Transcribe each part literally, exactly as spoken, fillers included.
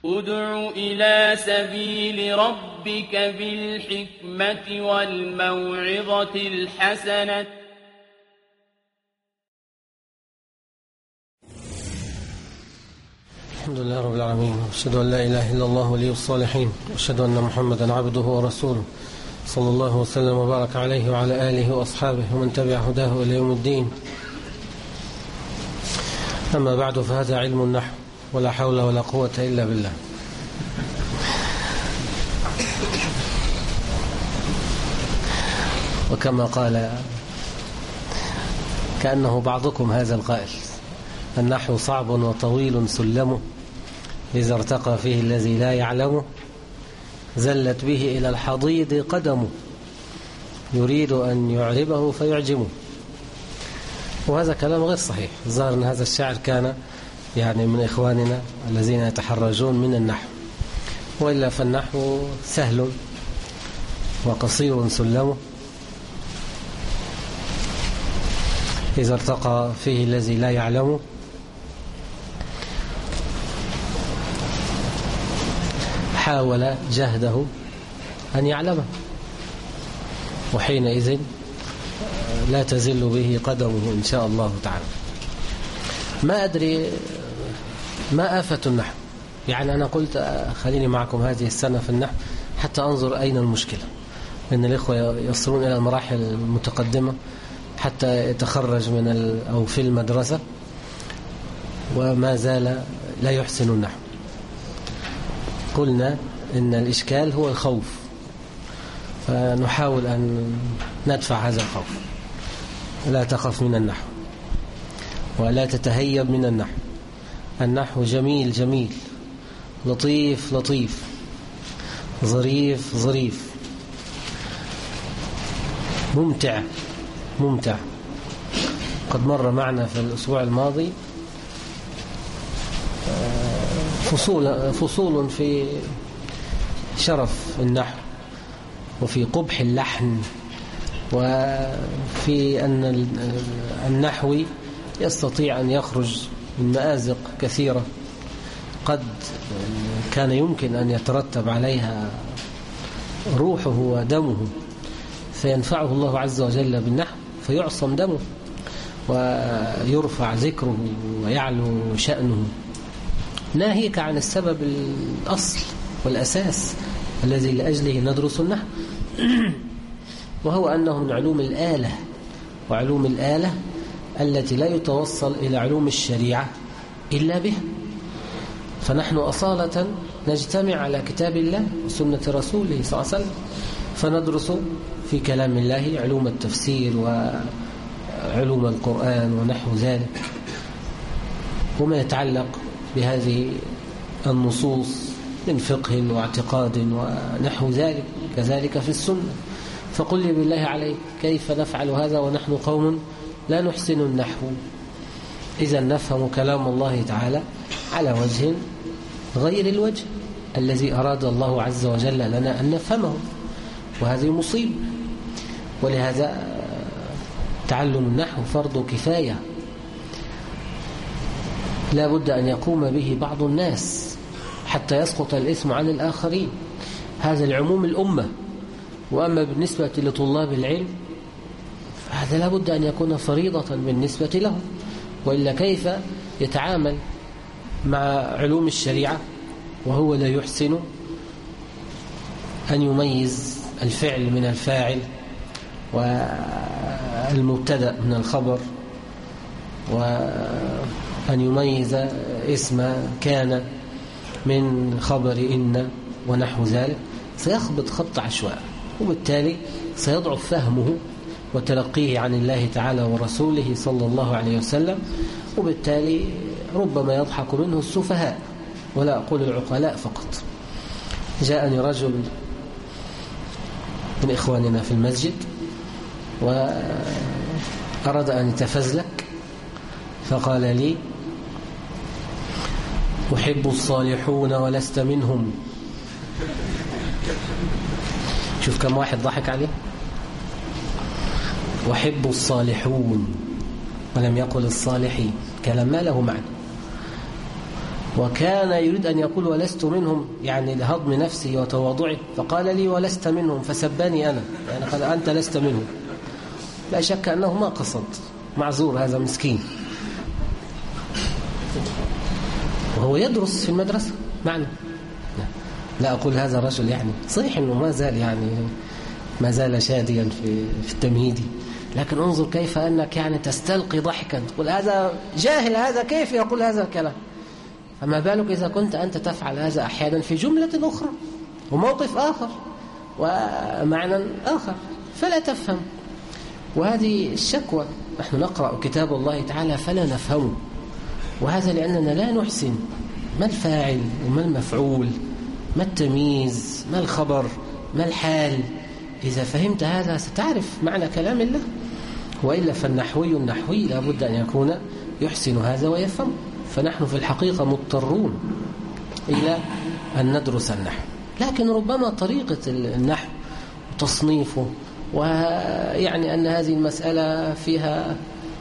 ادع إلى سبيل ربك بالحكمة والموعظة الحسنة الحمد لله رب العالمين، وأشهد أن لا إله إلا الله ولي الصالحين، وأشهد أن محمدا عبده ورسوله صلى الله وسلم وبارك عليه وعلى آله وأصحابه ومن تبع هداه إلى يوم الدين. أما بعد، فهذا علم النحو، ولا حول ولا قوة إلا بالله. وكما قال كأنه بعضكم هذا القائل: النحو صعب وطويل سلمه، إذا ارتقى فيه الذي لا يعلمه زلت به إلى الحضيض قدمه، يريد أن يعربه فيعجمه. وهذا كلام غير صحيح. الظاهر أن هذا الشاعر كان يعني من إخواننا الذين يتحرجون من النحو، وإلا فالنحو سهل وقصير سلمه، إذا ارتقى فيه الذي لا يعلمه حاول جهده أن يعلمه، وحينئذ لا تزل به قدمه إن شاء الله تعالى. ما أدري ما آفة النحو، يعني أنا قلت خليني معكم هذه السنة في النحو حتى أنظر أين المشكلة، لأن الإخوة يصلون إلى المراحل المتقدمة حتى يتخرج من أو في المدرسة وما زال لا يحسن النحو. قلنا إن الإشكال هو الخوف، فنحاول أن ندفع هذا الخوف. لا تخف من النحو ولا تتهيب من النحو. النحو جميل جميل، لطيف لطيف، ظريف ظريف، ممتع ممتع. قد مر معنا في الأسبوع الماضي فصول فصول في شرف النحو، وفي قبح اللحن، وفي أن النحوي يستطيع أن يخرج من مآزق كثيرة قد كان يمكن أن يترتب عليها روحه ودمه، فينفعه الله عز وجل بالنحو فيعصم دمه ويرفع ذكره ويعلو شأنه، ناهيك عن السبب الأصل والأساس الذي لأجله ندرس النحو، وهو أنه من علوم الآلة، وعلوم الآلة التي لا يتوصل إلى علوم الشريعة إلا بها. فنحن أصالة نجتمع على كتاب الله وسنة رسوله صلى الله عليه وسلم، فندرس في كلام الله علوم التفسير وعلوم القرآن ونحو ذلك، وما يتعلق بهذه النصوص من فقه واعتقاد ونحو ذلك، كذلك في السنة. فقل لي بالله عليك كيف نفعل هذا ونحن قوم لا نحسن النحو؟ إذا نفهم كلام الله تعالى على وجه غير الوجه الذي أراد الله عز وجل لنا أن نفهمه، وهذه مصيبة. ولهذا تعلم النحو فرض كفاية، لا بد أن يقوم به بعض الناس حتى يسقط الإثم عن الآخرين. هذا العموم الأمة. وأما بالنسبة لطلاب العلم فهذا لا بد أن يكون فريضة بالنسبة لهم، وإلا كيف يتعامل مع علوم الشريعة وهو لا يحسن أن يميز الفعل من الفاعل والمبتدأ من الخبر، وأن يميز اسم كان من خبر إن ونحو ذلك؟ سيخبط خط عشواء، وبالتالي سيضعف فهمه وتلقيه عن الله تعالى ورسوله صلى الله عليه وسلم، وبالتالي ربما يضحك منه السفهاء، ولا أقول العقلاء فقط. جاءني رجل من إخواننا في المسجد وأراد أن يتفزلك، فقال لي: أحب الصالحون ولست منهم. شوف كم واحد ضحك عليه. أحب الصالحون ولم يقل الصالحين، كلام ما له معنى. وكان يريد أن يقول ولست منهم، يعني لهضم نفسه وتواضعه، فقال لي ولست منهم فسبني أنا، يعني قال أنت لست منهم. لا شك أنه ما قصد، معذور هذا مسكين، وهو يدرس في المدرسة معنا. لا أقول هذا الرجل يعني صحيح أنه ما زال يعني ما زال شاديا في في التمهيدي، لكن انظر كيف أنك يعني تستلقي ضحكا، تقول هذا جاهل، هذا كيف يقول هذا الكلام؟ فما بالك إذا كنت أنت تفعل هذا أحيانا في جملة أخرى وموقف آخر ومعنى آخر فلا تفهم. وهذه الشكوى، نحن نقرأ كتاب الله تعالى فلا نفهمه، وهذا لأننا لا نحسن ما الفاعل وما المفعول، ما التمييز، ما الخبر، ما الحال. إذا فهمت هذا ستعرف معنى كلام الله، وإلا فالنحوي النحوي لابد أن يكون يحسن هذا ويفهم. فنحن في الحقيقة مضطرون إلى أن ندرس النحو، لكن ربما طريقة النحو وتصنيفه، ويعني أن هذه المسألة فيها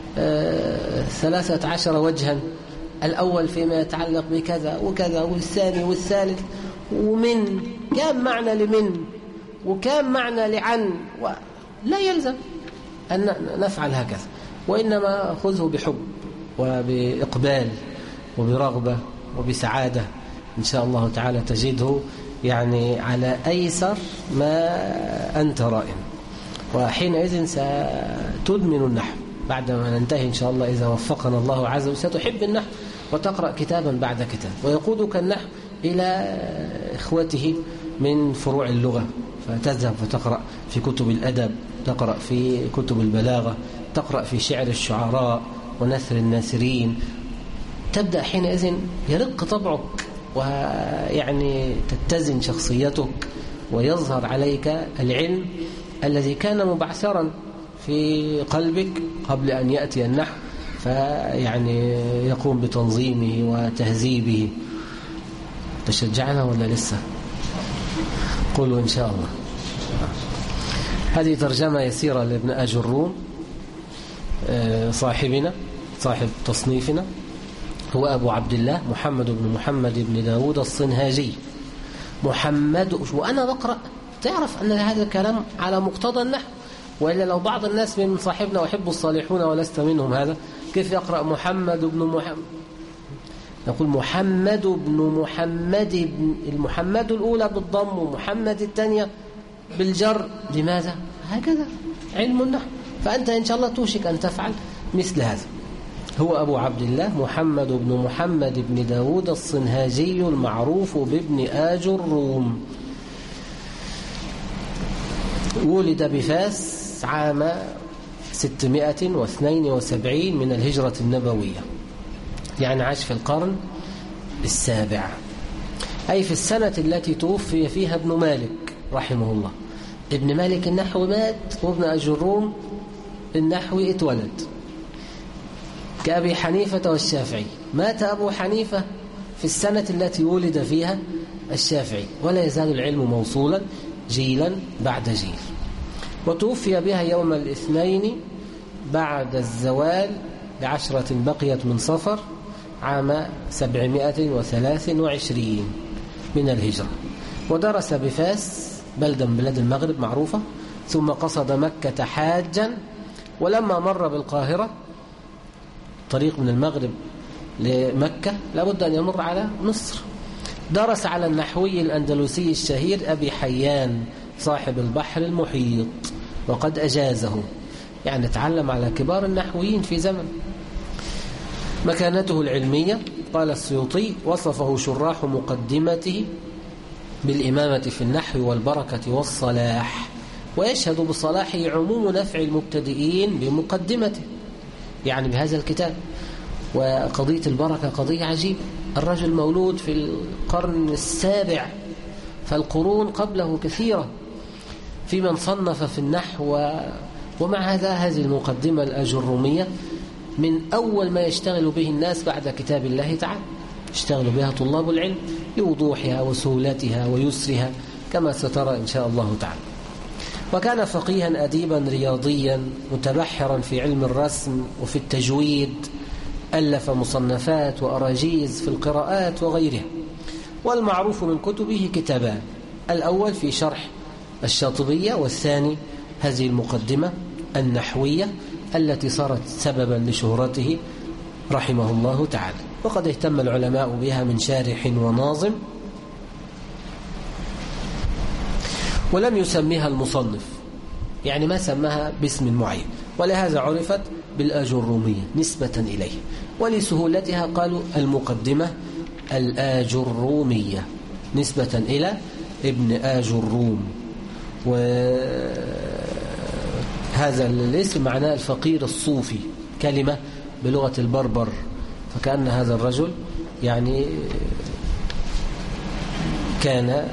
ثلاثة عشر وجها، الأول فيما يتعلق بكذا وكذا، والثاني والثالث، ومن كم معنى لمن وكم معنى لعن، لا يلزم أن نفعل هكذا، وإنما خذه بحب وبإقبال وبرغبة وبسعادة إن شاء الله تعالى، تجده يعني على أيسر ما أنت رائم، وحينئذ ستدمن النحو بعدما ننتهي إن شاء الله إذا وفقنا الله عز وجل. ستحب النحو وتقرأ كتابا بعد كتاب، ويقودك النحو إلى إخوته من فروع اللغة، فتذهب فتقرأ في كتب الأدب، تقرأ في كتب البلاغة، تقرأ في شعر الشعراء ونثر الناثرين، تبدأ حينئذ يرق طبعك ويعني تتزن شخصيتك، ويظهر عليك العلم الذي كان مبعثرا في قلبك قبل أن يأتي النحو، فيعني يقوم بتنظيمه وتهذيبه. تشجعنا ولا لسه؟ قولوا إن شاء الله. هذه ترجمة يسيرة لابن أجروم صاحبنا صاحب تصنيفنا، هو أبو عبد الله محمد بن محمد بن داود الصنهاجي. محمد، وأنا بقرأ تعرف أن هذا الكلام على مقتضى النحو، وإلا لو بعض الناس من صاحبنا وحب الصالحون ولست منهم هذا كيف يقرأ محمد بن محمد؟ نقول محمد بن محمد بن المحمد الأولى بالضم ومحمد الثانية بالجر. لماذا؟ هكذا علم النحو، فأنت إن شاء الله توشك أن تفعل مثل هذا. هو أبو عبد الله محمد بن محمد بن داود الصنهاجي المعروف بابن آجروم، ولد بفاس عام ستمائة واثنين وسبعين من الهجرة النبوية، يعني عاش في القرن السابع، أي في السنة التي توفي فيها ابن مالك رحمه الله. ابن مالك النحو مات، وابن أجروم النحو اتولد، كأبي حنيفة والشافعي. مات أبو حنيفة في السنة التي ولد فيها الشافعي، ولا يزال العلم موصولا جيلا بعد جيل. وتوفي بها يوم الاثنين بعد الزوال بعشرة بقيت من صفر عام سبعمائة وثلاث وعشرين من الهجرة. ودرس بفاس، بلدة من بلاد المغرب معروفة، ثم قصد مكة حاجا، ولما مر بالقاهرة طريق من المغرب لمكة لابد أن يمر على مصر. درس على النحوي الأندلسي الشهير أبي حيان صاحب البحر المحيط، وقد أجازه، يعني تعلم على كبار النحويين في زمن. مكانته العلمية، قال السيوطي وصفه شراح مقدمته بالإمامة في النحو والبركة والصلاح، ويشهد بصلاحه عموم نفع المبتدئين بمقدمته، يعني بهذا الكتاب. وقضية البركة قضية عجيبة، الرجل مولود في القرن السابع، فالقرون قبله كثيرة في من صنف في النحو. ومع هذا هذه المقدمة الأجرومية من أول ما يشتغل به الناس بعد كتاب الله تعالى، يشتغل بها طلاب العلم لوضوحها وسهولتها ويسرها كما سترى إن شاء الله تعالى. وكان فقيها أديبا رياضيا متبحرا في علم الرسم وفي التجويد، ألف مصنفات وأراجيز في القراءات وغيرها. والمعروف من كتبه كتابان: الأول في شرح الشاطبية، والثاني هذه المقدمة النحوية التي صارت سببا لشهرته رحمه الله تعالى. وقد اهتم العلماء بها من شارح وناظم، ولم يسميها المصنف، يعني ما سماها باسم معين، ولهذا عرفت بالآجرومية نسبة إليه، ولسهولتها قالوا المقدمة الآجرومية نسبة إلى ابن آجروم. وهذا الاسم معناه الفقير الصوفي، كلمة بلغة البربر، فكأن هذا الرجل يعني كان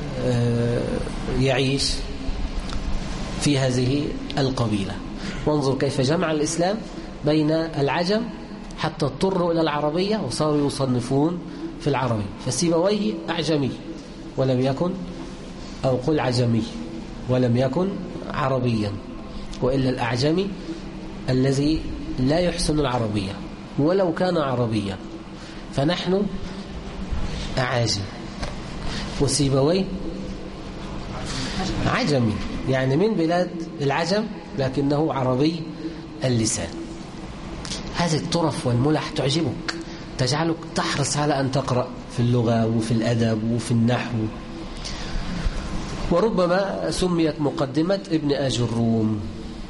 يعيش في هذه القبيلة. وانظر كيف جمع الإسلام بين العجم حتى اضطروا إلى العربية وصاروا يصنفون في العربي. فسيبويه أعجمي ولم يكن، أو قل عجمي ولم يكن عربيا، وإلا الأعجمي الذي لا يحسن العربية ولو كان عربيا، فنحن أعاجم. وسيبويه عجمي، يعني من بلاد العجم لكنه عربي اللسان. هذه الطرف والملح تعجبك، تجعلك تحرص على أن تقرأ في اللغة وفي الأدب وفي النحو. وربما سميت مقدمة ابن آجروم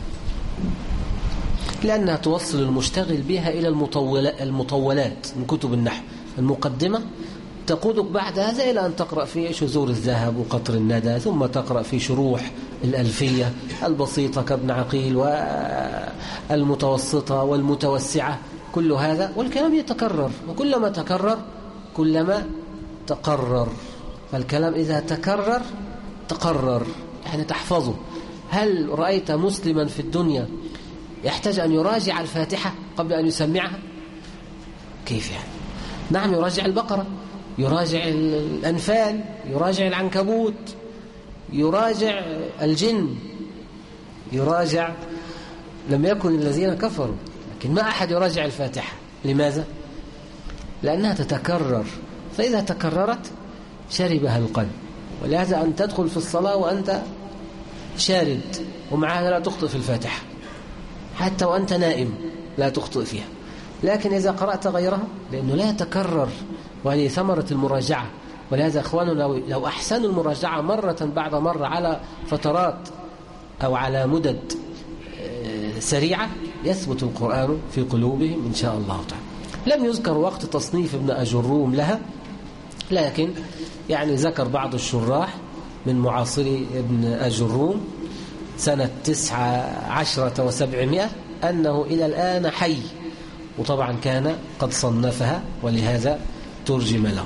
لأنها توصل المشتغل بها إلى المطولات من كتب النحو. المقدمة تقودك بعد هذا إلى أن تقرأ في شذور الذهب وقطر الندى، ثم تقرأ في شروح الألفية البسيطة كابن عقيل، والمتوسطة والمتوسعة، كل هذا. والكلام يتكرر، وكلما تكرر كلما تقرر. فالكلام إذا تكرر تقرر، يعني تحفظه. هل رأيت مسلما في الدنيا يحتاج أن يراجع الفاتحة قبل أن يسمعها؟ كيف يعني؟ نعم، يراجع البقرة، يراجع الأنفال، يراجع العنكبوت، يراجع الجن، يراجع. لم يكن الذين كفروا، لكن ما أحد يراجع الفاتحة. لماذا؟ لأنها تتكرر، فإذا تكررت شربها القلب. ولهذا أن تدخل في الصلاة وأنت شارد، ومع هذا لا تخطئ في الفاتحة، حتى وأنت نائم لا تخطئ فيها. لكن إذا قرأت غيرها لأنه لا يتكرر، وهذه ثمرة المراجعة. ولهذا أخواننا لو أحسنوا المراجعة مرة بعد مرة على فترات أو على مدد سريعة يثبت القرآن في قلوبهم إن شاء الله تعالى. لم يذكر وقت تصنيف ابن آجروم لها، لكن يعني ذكر بعض الشراح من معاصري ابن آجروم سنة تسعة عشرة وسبعمائة أنه إلى الآن حي، وطبعا كان قد صنفها ولهذا ترجم له،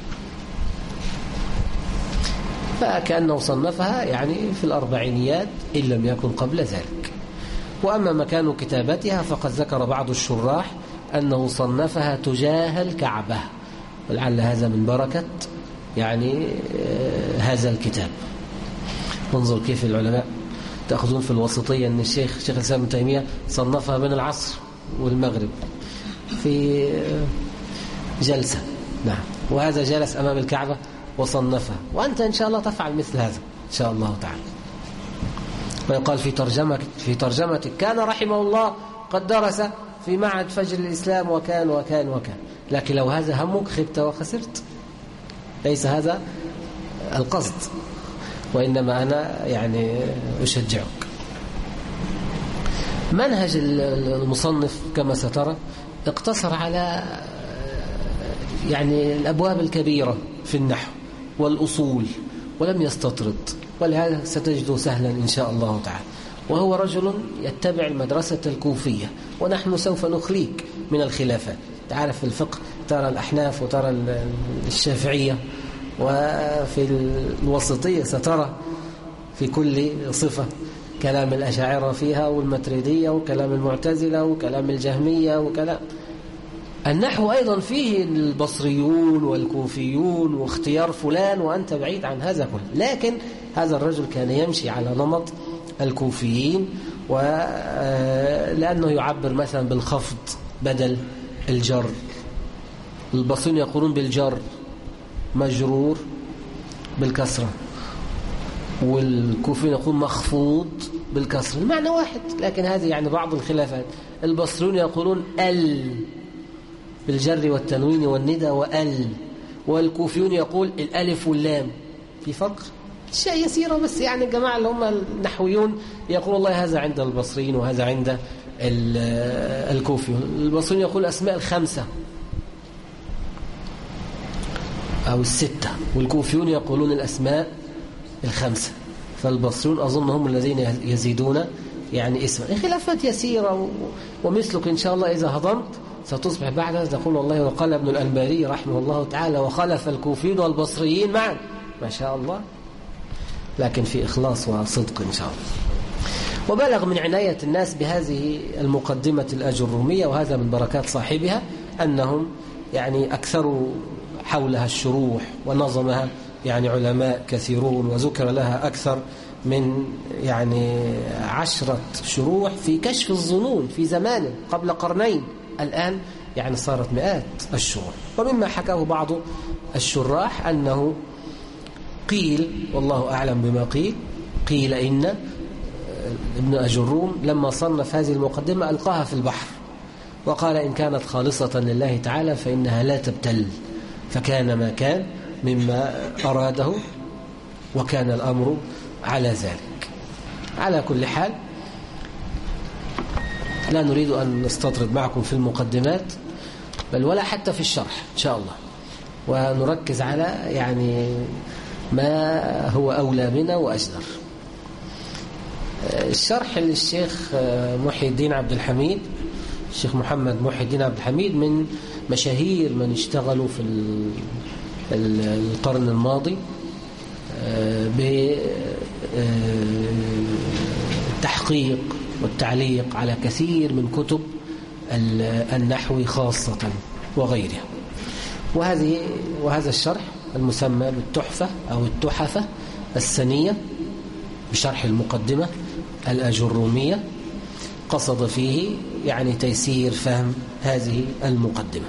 فكأنه صنفها يعني في الأربعينيات إن لم يكن قبل ذلك. وأما مكان كتابتها فقد ذكر بعض الشراح أنه صنفها تجاه الكعبة، ولعل هذا من بركة يعني هذا الكتاب. انظر كيف العلماء تأخذون في الوسطية أن الشيخ شيخ الإسلام ابن تيمية صنفها بين العصر والمغرب في جلسة، نعم، وهذا جلس أمام الكعبة وصنفها، وأنت إن شاء الله تفعل مثل هذا إن شاء الله تعالى. ويقال في ترجمة في ترجمتك كان رحمه الله قد درس في معهد فجر الإسلام وكان وكان وكان. لكن لو هذا همك خبت وخسرت، ليس هذا القصد، وإنما أنا يعني أشجعك. منهج المصنف كما سترى اقتصر على يعني الأبواب الكبيرة في النحو والأصول ولم يستطرد، ولهذا ستجده سهلا إن شاء الله تعالى. وهو رجل يتبع المدرسة الكوفية، ونحن سوف نخليك من الخلافات. تعرف في الفقه ترى الأحناف وترى الشافعية، وفي الوسطية سترى في كل صفة كلام الأشاعرة فيها، والماتريدية، وكلام المعتزلة، وكلام الجهمية، وكلام النحو أيضا فيه البصريون والكوفيون واختيار فلان، وأنت بعيد عن هذا كله. لكن هذا الرجل كان يمشي على نمط الكوفيين، ولأنه يعبر مثلا بالخفض بدل الجر. البصريون يقولون بالجر مجرور بالكسرة، والكوفيون يقولون مخفوض بالكسرة. المعنى واحد، لكن هذه يعني بعض الخلافات. البصريون يقولون ال بالجر والتنوين والندى وال، والكوفيون يقول الألف واللام. في فرق شيء يسيرة بس، يعني الجماعة اللي هم النحويون يقول والله هذا عند البصريين وهذا عند الكوفيون. البصريون يقول أسماء الخمسة أو الستة، والكوفيون يقولون الأسماء الخمسة. فالبصريون أظن هم الذين يزيدون يعني اسما. خلافات يسيرة، ومثلك إن شاء الله إذا هضمت ستصبح بعدها تقول والله وقال ابن الأنباري رحمه الله تعالى وخلف الكوفيين والبصريين معا، ما شاء الله، لكن في إخلاص وصدق إن شاء الله. وبلغ من عناية الناس بهذه المقدمة الأجرومية، وهذا من بركات صاحبها، أنهم يعني أكثروا حولها الشروح ونظمها يعني علماء كثيرون، وذكر لها أكثر من يعني عشرة شروح في كشف الظنون في زمانه قبل قرنين. الآن يعني صارت مئات الشروح. ومما حكاه بعض الشراح أنه قيل، والله أعلم بما قيل، قيل إن ابن أجروم لما صنف هذه المقدمة ألقاها في البحر وقال إن كانت خالصة لله تعالى فإنها لا تبتل، فكان ما كان مما أراده وكان الأمر على ذلك. على كل حال لا نريد أن نستطرد معكم في المقدمات بل ولا حتى في الشرح إن شاء الله، ونركز على يعني ما هو أولى بنا وأجدر. الشرح للشيخ محي الدين عبد الحميد، الشيخ محمد محي الدين عبد الحميد من مشاهير من اشتغلوا في القرن الماضي بالتحقيق والتعليق على كثير من كتب النحو خاصة وغيرها. وهذه وهذا الشرح المسمى بالتحفة أو التحفة السنية بشرح المقدمة الأجرومية قصد فيه يعني تيسير فهم هذه المقدمة.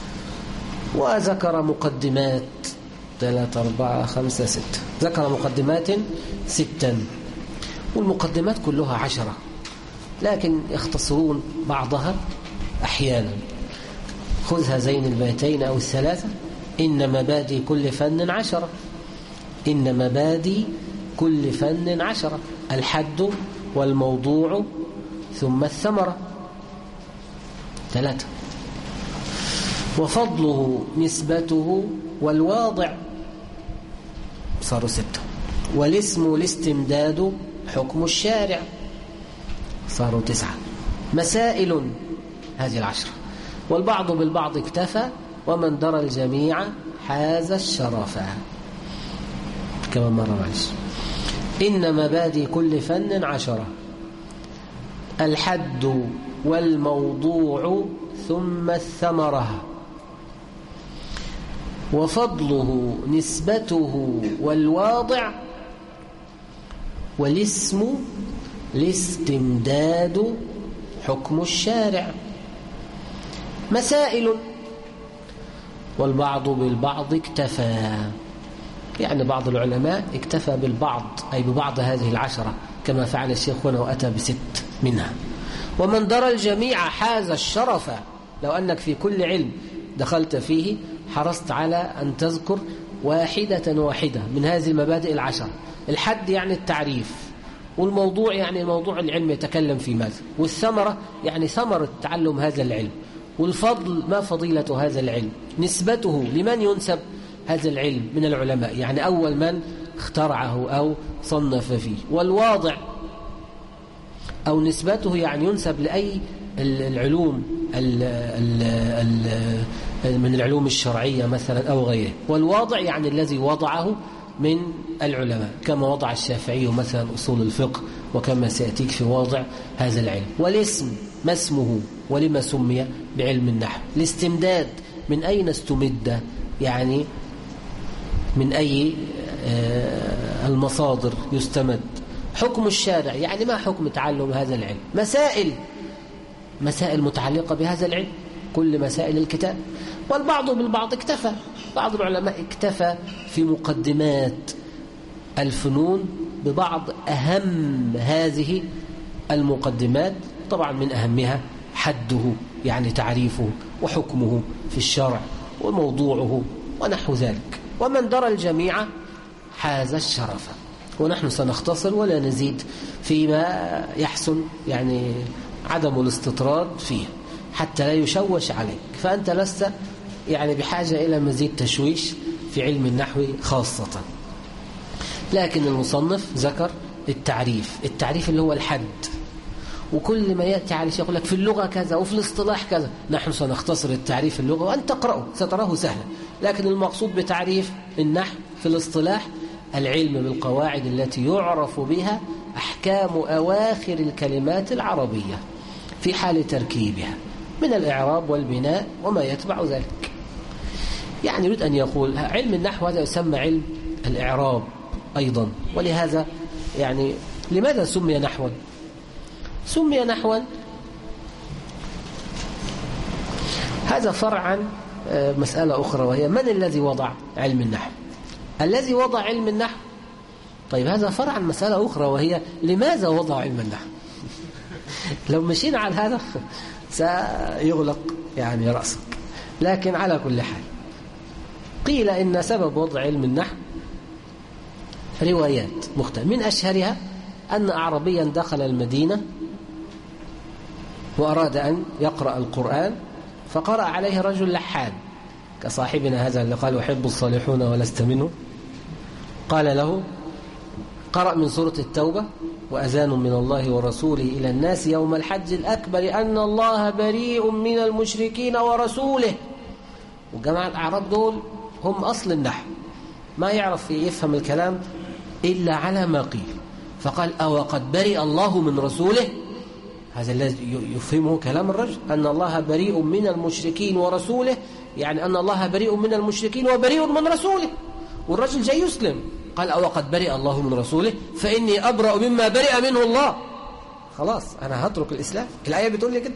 وذكر مقدمات ثلاثة أربعة خمسة ستة، ذكر مقدمات ستا، والمقدمات كلها عشرة، لكن يختصرون بعضها أحيانا. خذ هذين البيتين أو الثلاثة: إن مبادئ كل فن عشرة، إن مبادئ كل فن عشرة، الحد والموضوع ثم الثمرة، ثلاثة. وفضله نسبته والواضع، صاروا ستة. والاسم الاستمداد حكم الشارع، صاروا تسعة. مسائل، هذه العشرة. والبعض بالبعض اكتفى، ومن درى الجميع حاز الشرف. كمان مرة معلش. إن مبادئ كل فن عشرة، الحد والموضوع ثم الثمرة. وفضله نسبته والواضع، والاسم الاستمداد حكم الشارع. مسائل، والبعض بالبعض اكتفى، يعني بعض العلماء اكتفى بالبعض أي ببعض هذه العشرة كما فعل الشيخ هنا وأتى بست منها. ومن درى الجميع حاز الشرف، لو أنك في كل علم دخلت فيه حرصت على أن تذكر واحدة واحدة من هذه المبادئ العشرة. الحد يعني التعريف، والموضوع يعني موضوع العلم يتكلم في ماذا، والثمرة يعني ثمرة تعلم هذا العلم، والفضل ما فضيلة هذا العلم، نسبته لمن ينسب هذا العلم من العلماء، يعني أول من اخترعه أو صنف فيه. والواضع أو نسبته يعني ينسب لأي العلوم ال ال ال من العلوم الشرعية مثلا أو غيره. والواضع يعني الذي وضعه من العلماء، كما وضع الشافعي مثلا أصول الفقه، وكما سيأتيك في واضع هذا العلم. والاسم ما اسمه ولما سمي بعلم النحو. الاستمداد من أين استمد، يعني من أي المصادر يستمد. حكم الشارع يعني ما حكم تعلم هذا العلم. مسائل، مسائل متعلقة بهذا العلم، كل مسائل الكتاب. والبعض بالبعض اكتفى، بعض العلماء اكتفى في مقدمات الفنون ببعض أهم هذه المقدمات، طبعا من أهمها حده يعني تعريفه وحكمه في الشرع وموضوعه ونحو ذلك. ومن درى الجميع حاز الشرف. ونحن سنختصر ولا نزيد فيما يحسن يعني عدم الاستطراد فيه حتى لا يشوش عليك، فأنت لست يعني بحاجة إلى مزيد تشويش في علم النحو خاصة. لكن المصنف ذكر التعريف، التعريف اللي هو الحد، وكل ما يأتي على شيء يقول لك في اللغة كذا وفي الاصطلاح كذا. نحن سنختصر التعريف اللغة وأن تقرأه ستراه سهلا، لكن المقصود بتعريف النحو في الاصطلاح العلم بالقواعد التي يعرف بها أحكام أواخر الكلمات العربية في حال تركيبها من الإعراب والبناء وما يتبع ذلك. يعني يريد أن يقول علم النحو هذا يسمى علم الإعراب أيضا. ولهذا يعني لماذا سمي نحوا؟ سمي نحوا هذا فرعا مسألة أخرى، وهي من الذي وضع علم النحو؟ الذي وضع علم النحو. طيب هذا فرعا مسألة أخرى، وهي لماذا وضع علم النحو؟ لو مشينا على هذا سيغلق يعني رأسك. لكن على كل حال قيل إن سبب وضع علم النحو روايات مختلفة، من أشهرها أن أعربيا دخل المدينة وأراد أن يقرأ القرآن، فقرأ عليه رجل لحان كصاحبنا هذا اللي قال يحب الصالحون ولست منه. قال له قرأ من سورة التوبة وأذان من الله ورسوله إلى الناس يوم الحج الأكبر أن الله بريء من المشركين ورسوله. وجماعة الأعراب دول هم أصل النحو، ما يعرف يفهم الكلام إلا على ما قيل. فقال أو قد برئ الله من رسوله، هذا الذي يفهمه كلام الرجل، أن الله بريء من المشركين ورسوله، يعني أن الله بريء من المشركين وبريء من رسوله. والرجل جاي يسلم قال أو قد برئ الله من رسوله فإني أبرأ مما برئ منه الله. خلاص أنا هترك الإسلام، الآية بتقول لي كده.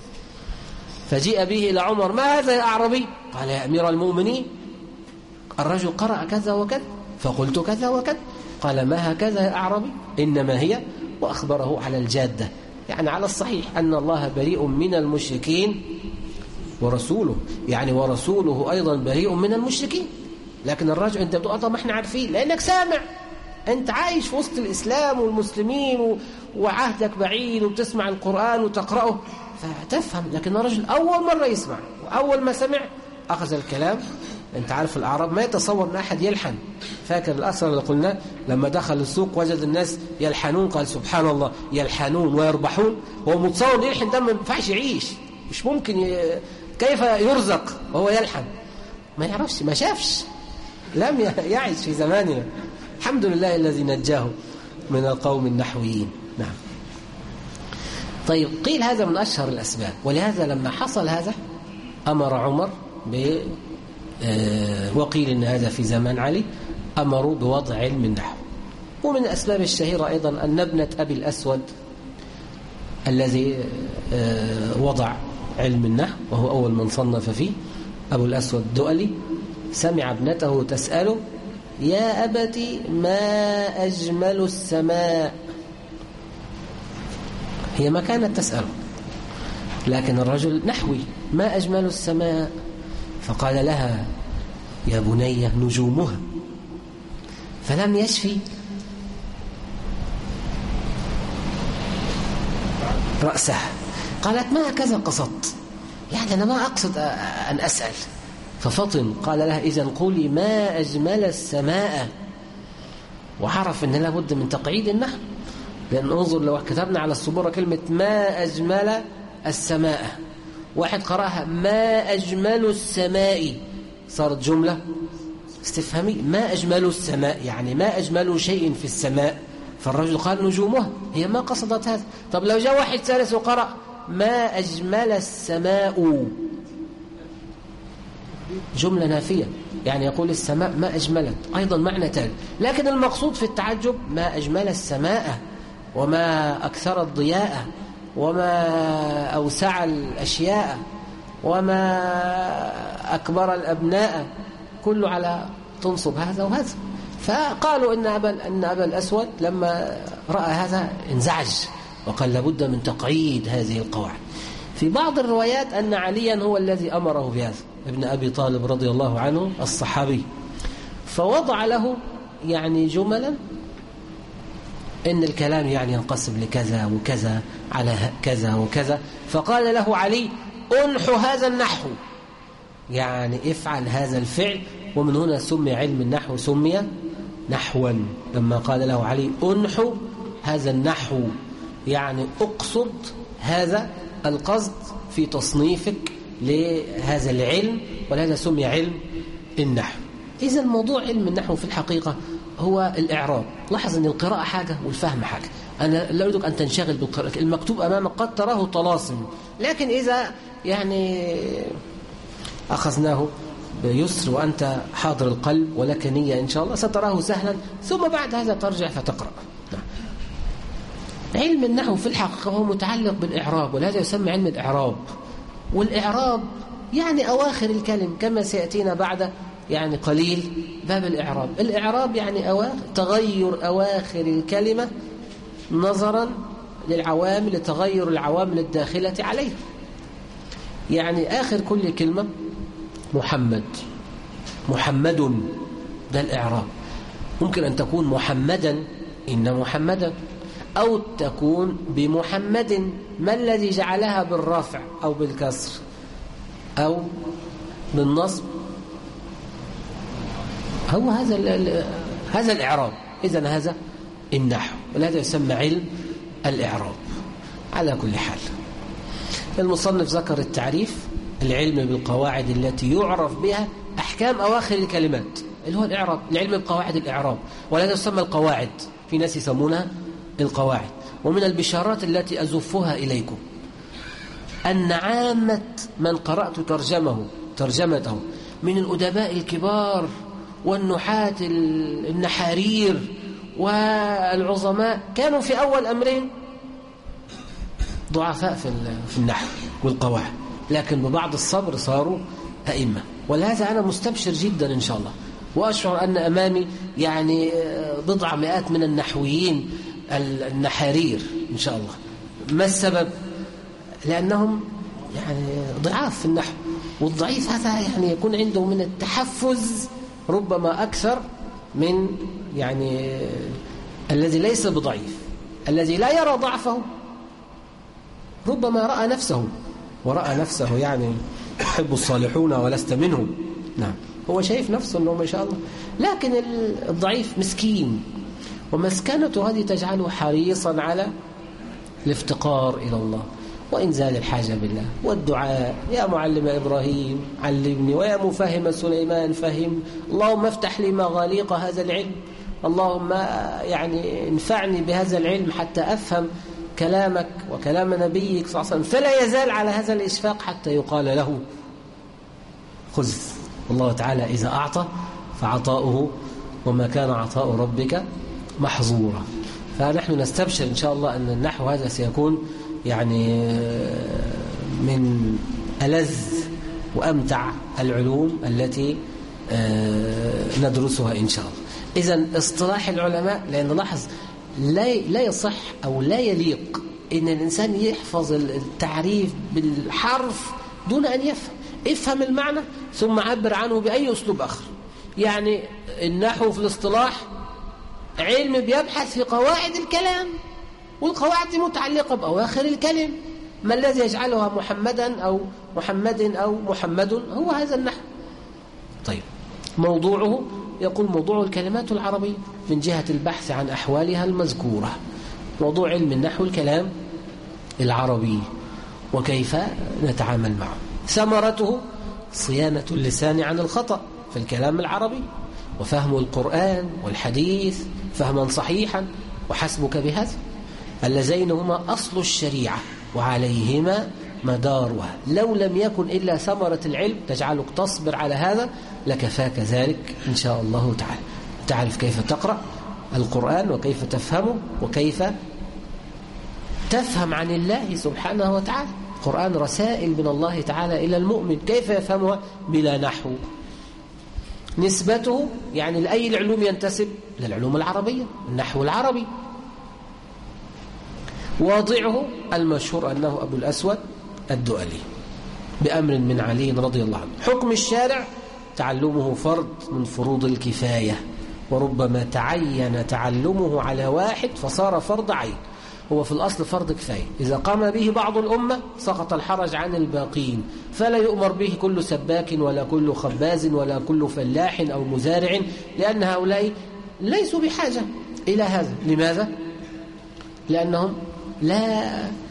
فجيء به إلى عمر ما هذا يا أعربي؟ قال يا أمير المؤمنين الرجل قرأ كذا وكذا فقلت كذا وكذا. قال ما هكذا يا أعربي إنما هي، وأخبره على الجادة يعني على الصحيح أن الله بريء من المشركين ورسوله، يعني ورسوله أيضا بريء من المشركين. لكن الرجل أنت بتقول طب ما احنا عارفين، لأنك سامع، أنت عايش في وسط الإسلام والمسلمين وعهدك بعيد وبتسمع القرآن وتقرأه فتفهم. لكن الرجل أول مرة يسمع، وأول ما سمع أخذ الكلام. أنت عارف الأعراب ما يتصور أن أحد يلحن. فاكر الأثر اللي قلنا لما دخل السوق وجد الناس يلحنون قال سبحان الله يلحنون ويربحون. هو متصور يلحن ده ما ينفعش يعيش، مش ممكن ي... كيف يرزق وهو يلحن؟ ما يعرفش، ما شافش، لم يعيش في زماننا. الحمد لله الذي نجاه من القوم النحويين. نعم. طيب قيل هذا من أشهر الأسباب، ولهذا لما حصل هذا أمر عمر ب وقيل إن هذا في زمان علي أمروا بوضع علم النحو. ومن الأسباب الشهيرة أيضا أن ابنة أبي الأسود الذي وضع علم النحو وهو أول من صنف فيه أبو الأسود الدؤلي، سمع ابنته تسأله يا أبتي ما أجمل السماء. هي ما كانت تسأله، لكن الرجل نحوي، ما أجمل السماء. فقال لها يا بني نجومها. فلم يشفي رأسها. قالت ما هكذا قصدت، يعني أنا ما أقصد أن أسأل. ففطن قال لها إذن قولي ما أجمل السماء. وعرف أن لابد من تقعيد النحو، لأن انظر لو كتبنا على السبورة كلمة ما أجمل السماء، واحد قرأها ما أجمل السماء، صارت جملة استفهامية. ما أجمل السماء يعني ما أجمل شيء في السماء. فالرجل قال نجومها، هي ما قصدت هذا. طب لو جاء واحد ثالث وقرأ ما أجمل السماء، جملة نافية، يعني يقول السماء ما أجملت، أيضا معنى ثالث. لكن المقصود في التعجب ما أجمل السماء وما أكثر الضياء وما أوسع الأشياء وما أكبر الأبناء كله على تنصب هذا وهذا. فقالوا إن أبا, إن أبا الأسود لما رأى هذا انزعج وقال لابد من تقعيد هذه القواعد. في بعض الروايات أن عليا هو الذي أمره بهذا، ابن أبي طالب رضي الله عنه الصحابي، فوضع له يعني جملا إن الكلام يعني ينقسم لكذا وكذا على كذا وكذا. فقال له علي أنحو هذا النحو، يعني افعل هذا الفعل. ومن هنا سمي علم النحو سمي نحوا، لما قال له علي أنحو هذا النحو، يعني أقصد هذا القصد في تصنيفك لهذا العلم، ولهذا سمي علم النحو. إذا موضوع علم النحو في الحقيقة هو الإعراب. لاحظ أن القراءة حاجة والفهم حاجة. أنا لا أريدك أن تنشغل بالقراءة، المكتوب أمامك قد تراه طلاسم، لكن إذا يعني أخذناه بيسر وأنت حاضر القلب ولك نية إن شاء الله ستراه سهلا، ثم بعد هذا ترجع فتقرأ. علم النحو في الحقيقة هو متعلق بالإعراب، ولهذا يسمى علم الإعراب. والإعراب يعني أواخر الكلم، كما سيأتينا بعد يعني قليل باب الإعراب. الإعراب يعني أواخر تغير أواخر الكلمة نظرا للعوامل، لتغير العوامل الداخلة عليه. يعني آخر كل كلمة محمد، محمد، ده الإعراب. ممكن أن تكون محمدا، إن محمدا، أو تكون بمحمد، ما الذي جعلها بالرفع أو بالكسر أو بالنصب؟ هو هذا هذا الإعراب. إذن هذا النحو، ولهذا يسمى علم الإعراب. على كل حال المصنف ذكر التعريف: العلم بالقواعد التي يعرف بها أحكام أواخر الكلمات، اللي هو الإعراب، العلم بقواعد الإعراب، ولهذا يسمى القواعد. في ناس يسمونها القواعد. ومن البشارات التي أزفها إليكم أن عامة من قرأت ترجمه ترجمته من الأدباء الكبار والنحاة النحارير والعظماء كانوا في أول أمرهم ضعفاء في النحو والقواعد، لكن ببعض الصبر صاروا أئمة. ولهذا أنا مستبشر جدا إن شاء الله، وأشعر أن أمامي يعني بضع مئات من النحويين النحارير إن شاء الله. ما السبب؟ لأنهم يعني ضعاف في النحو، والضعيف هذا يعني يكون عنده من التحفز ربما أكثر من يعني الذي ليس بضعيف. الذي لا يرى ضعفه ربما رأى نفسه، ورأى نفسه يعني يحب الصالحون ولست منهم. نعم، هو شايف نفسه أنه ما شاء الله، لكن الضعيف مسكين، ومسكنته هذه تجعله حريصا على الافتقار إلى الله وإنزال الحاجة بالله والدعاء: يا معلم إبراهيم علمني، ويا مفهم سليمان فهم، اللهم افتح لي مغاليق هذا العلم، اللهم يعني انفعني بهذا العلم حتى أفهم كلامك وكلام نبيك صلى الله عليه وسلم. فلا يزال على هذا الإشفاق حتى يقال له خذ. الله تعالى إذا أعطى فعطاؤه وما كان عطاء ربك محظورا. فنحن نستبشر إن شاء الله أن النحو هذا سيكون يعني من ألذ وأمتع العلوم التي ندرسها إن شاء الله. إذن اصطلاح العلماء، لأن لاحظ لا لا يصح أو لا يليق إن الإنسان يحفظ التعريف بالحرف دون أن يفهم. افهم المعنى ثم عبر عنه بأي أسلوب آخر. يعني النحو في الاصطلاح علم بيبحث في قواعد الكلام، والقواعد دي متعلقة بأواخر الكلم. ما الذي يجعلها محمدا أو محمد أو محمد؟ هو هذا النحو. طيب، موضوعه يقول موضوع الكلمات العربية من جهة البحث عن أحوالها المذكورة. موضوع علم النحو الكلام العربي وكيف نتعامل معه. ثمرته صيانة اللسان عن الخطأ في الكلام العربي، وفهم القرآن والحديث فهما صحيحا، وحسبك بهذا، اللذين هما أصل الشريعة وعليهما مدارها. لو لم يكن إلا ثمرة العلم تجعلك تصبر على هذا لكفاك ذلك إن شاء الله تعالى. تعرف كيف تقرأ القرآن وكيف تفهمه وكيف تفهم عن الله سبحانه وتعالى. القرآن رسائل من الله تعالى إلى المؤمن، كيف يفهمها؟ بلا نحو. نسبته يعني لأي العلوم ينتسب؟ للعلوم العربية، النحو العربي. واضعه المشهور أنه أبو الأسود الدؤلي بأمر من علي رضي الله عنه. حكم الشارع تعلمه فرض من فروض الكفاية، وربما تعين تعلمه على واحد فصار فرض عين. هو في الأصل فرض كفاية، إذا قام به بعض الأمة سقط الحرج عن الباقين، فلا يؤمر به كل سباك ولا كل خباز ولا كل فلاح أو مزارع، لأن هؤلاء ليسوا بحاجة إلى هذا. لماذا؟ لأنهم لا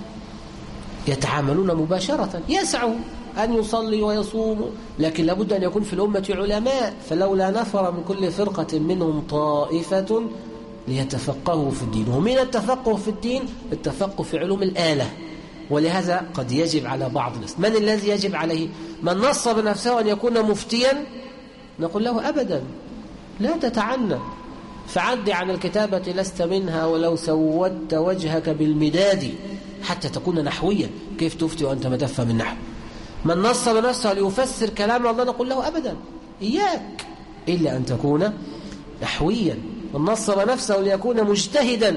يتعاملون مباشرة. يسعوا أن يصلي ويصوم، لكن لابد أن يكون في الأمة علماء، فلولا نفر من كل فرقة منهم طائفة ليتفقهوا في الدين. ومن التفقه في الدين التفقه في علوم الآلة، ولهذا قد يجب على بعض الناس. من الذي يجب عليه؟ من نصب نفسه أن يكون مفتيا نقول له أبدا لا تتعنى، فعد عن الكتابة لست منها ولو سودت وجهك بالمداد حتى تكون نحويا. كيف تفتي وأنت ما تفهم النحو؟ من نصب نفسه ليفسر كلام الله نقول له أبدا إياك إلا أن تكون نحويا. من نصب نفسه ليكون مجتهدا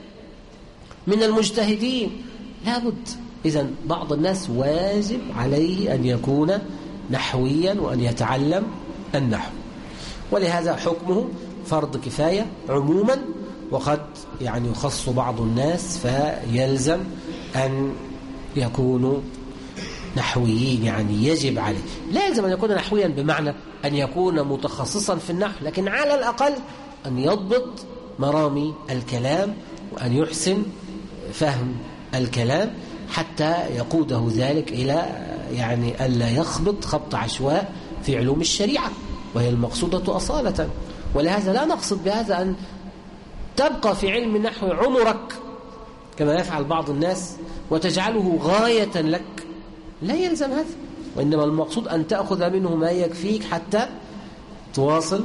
من المجتهدين لابد. إذن بعض الناس واجب عليه أن يكون نحويا وأن يتعلم النحو، ولهذا حكمه فرض كفاية عموما، وقد يعني يخص بعض الناس فيلزم أن يكونوا نحويين، يعني يجب عليه. لا يلزم أن يكون نحويا بمعنى أن يكون متخصصا في النحو، لكن على الأقل أن يضبط مرامي الكلام وأن يحسن فهم الكلام حتى يقوده ذلك إلى يعني ألا يخبط خبط عشواء في علوم الشريعة، وهي المقصودة أصالة. ولهذا لا نقصد بهذا أن تبقى في علم النحو عمرك كما يفعل بعض الناس وتجعله غاية لك، لا يلزم هذا، وإنما المقصود أن تأخذ منه ما يكفيك حتى تواصل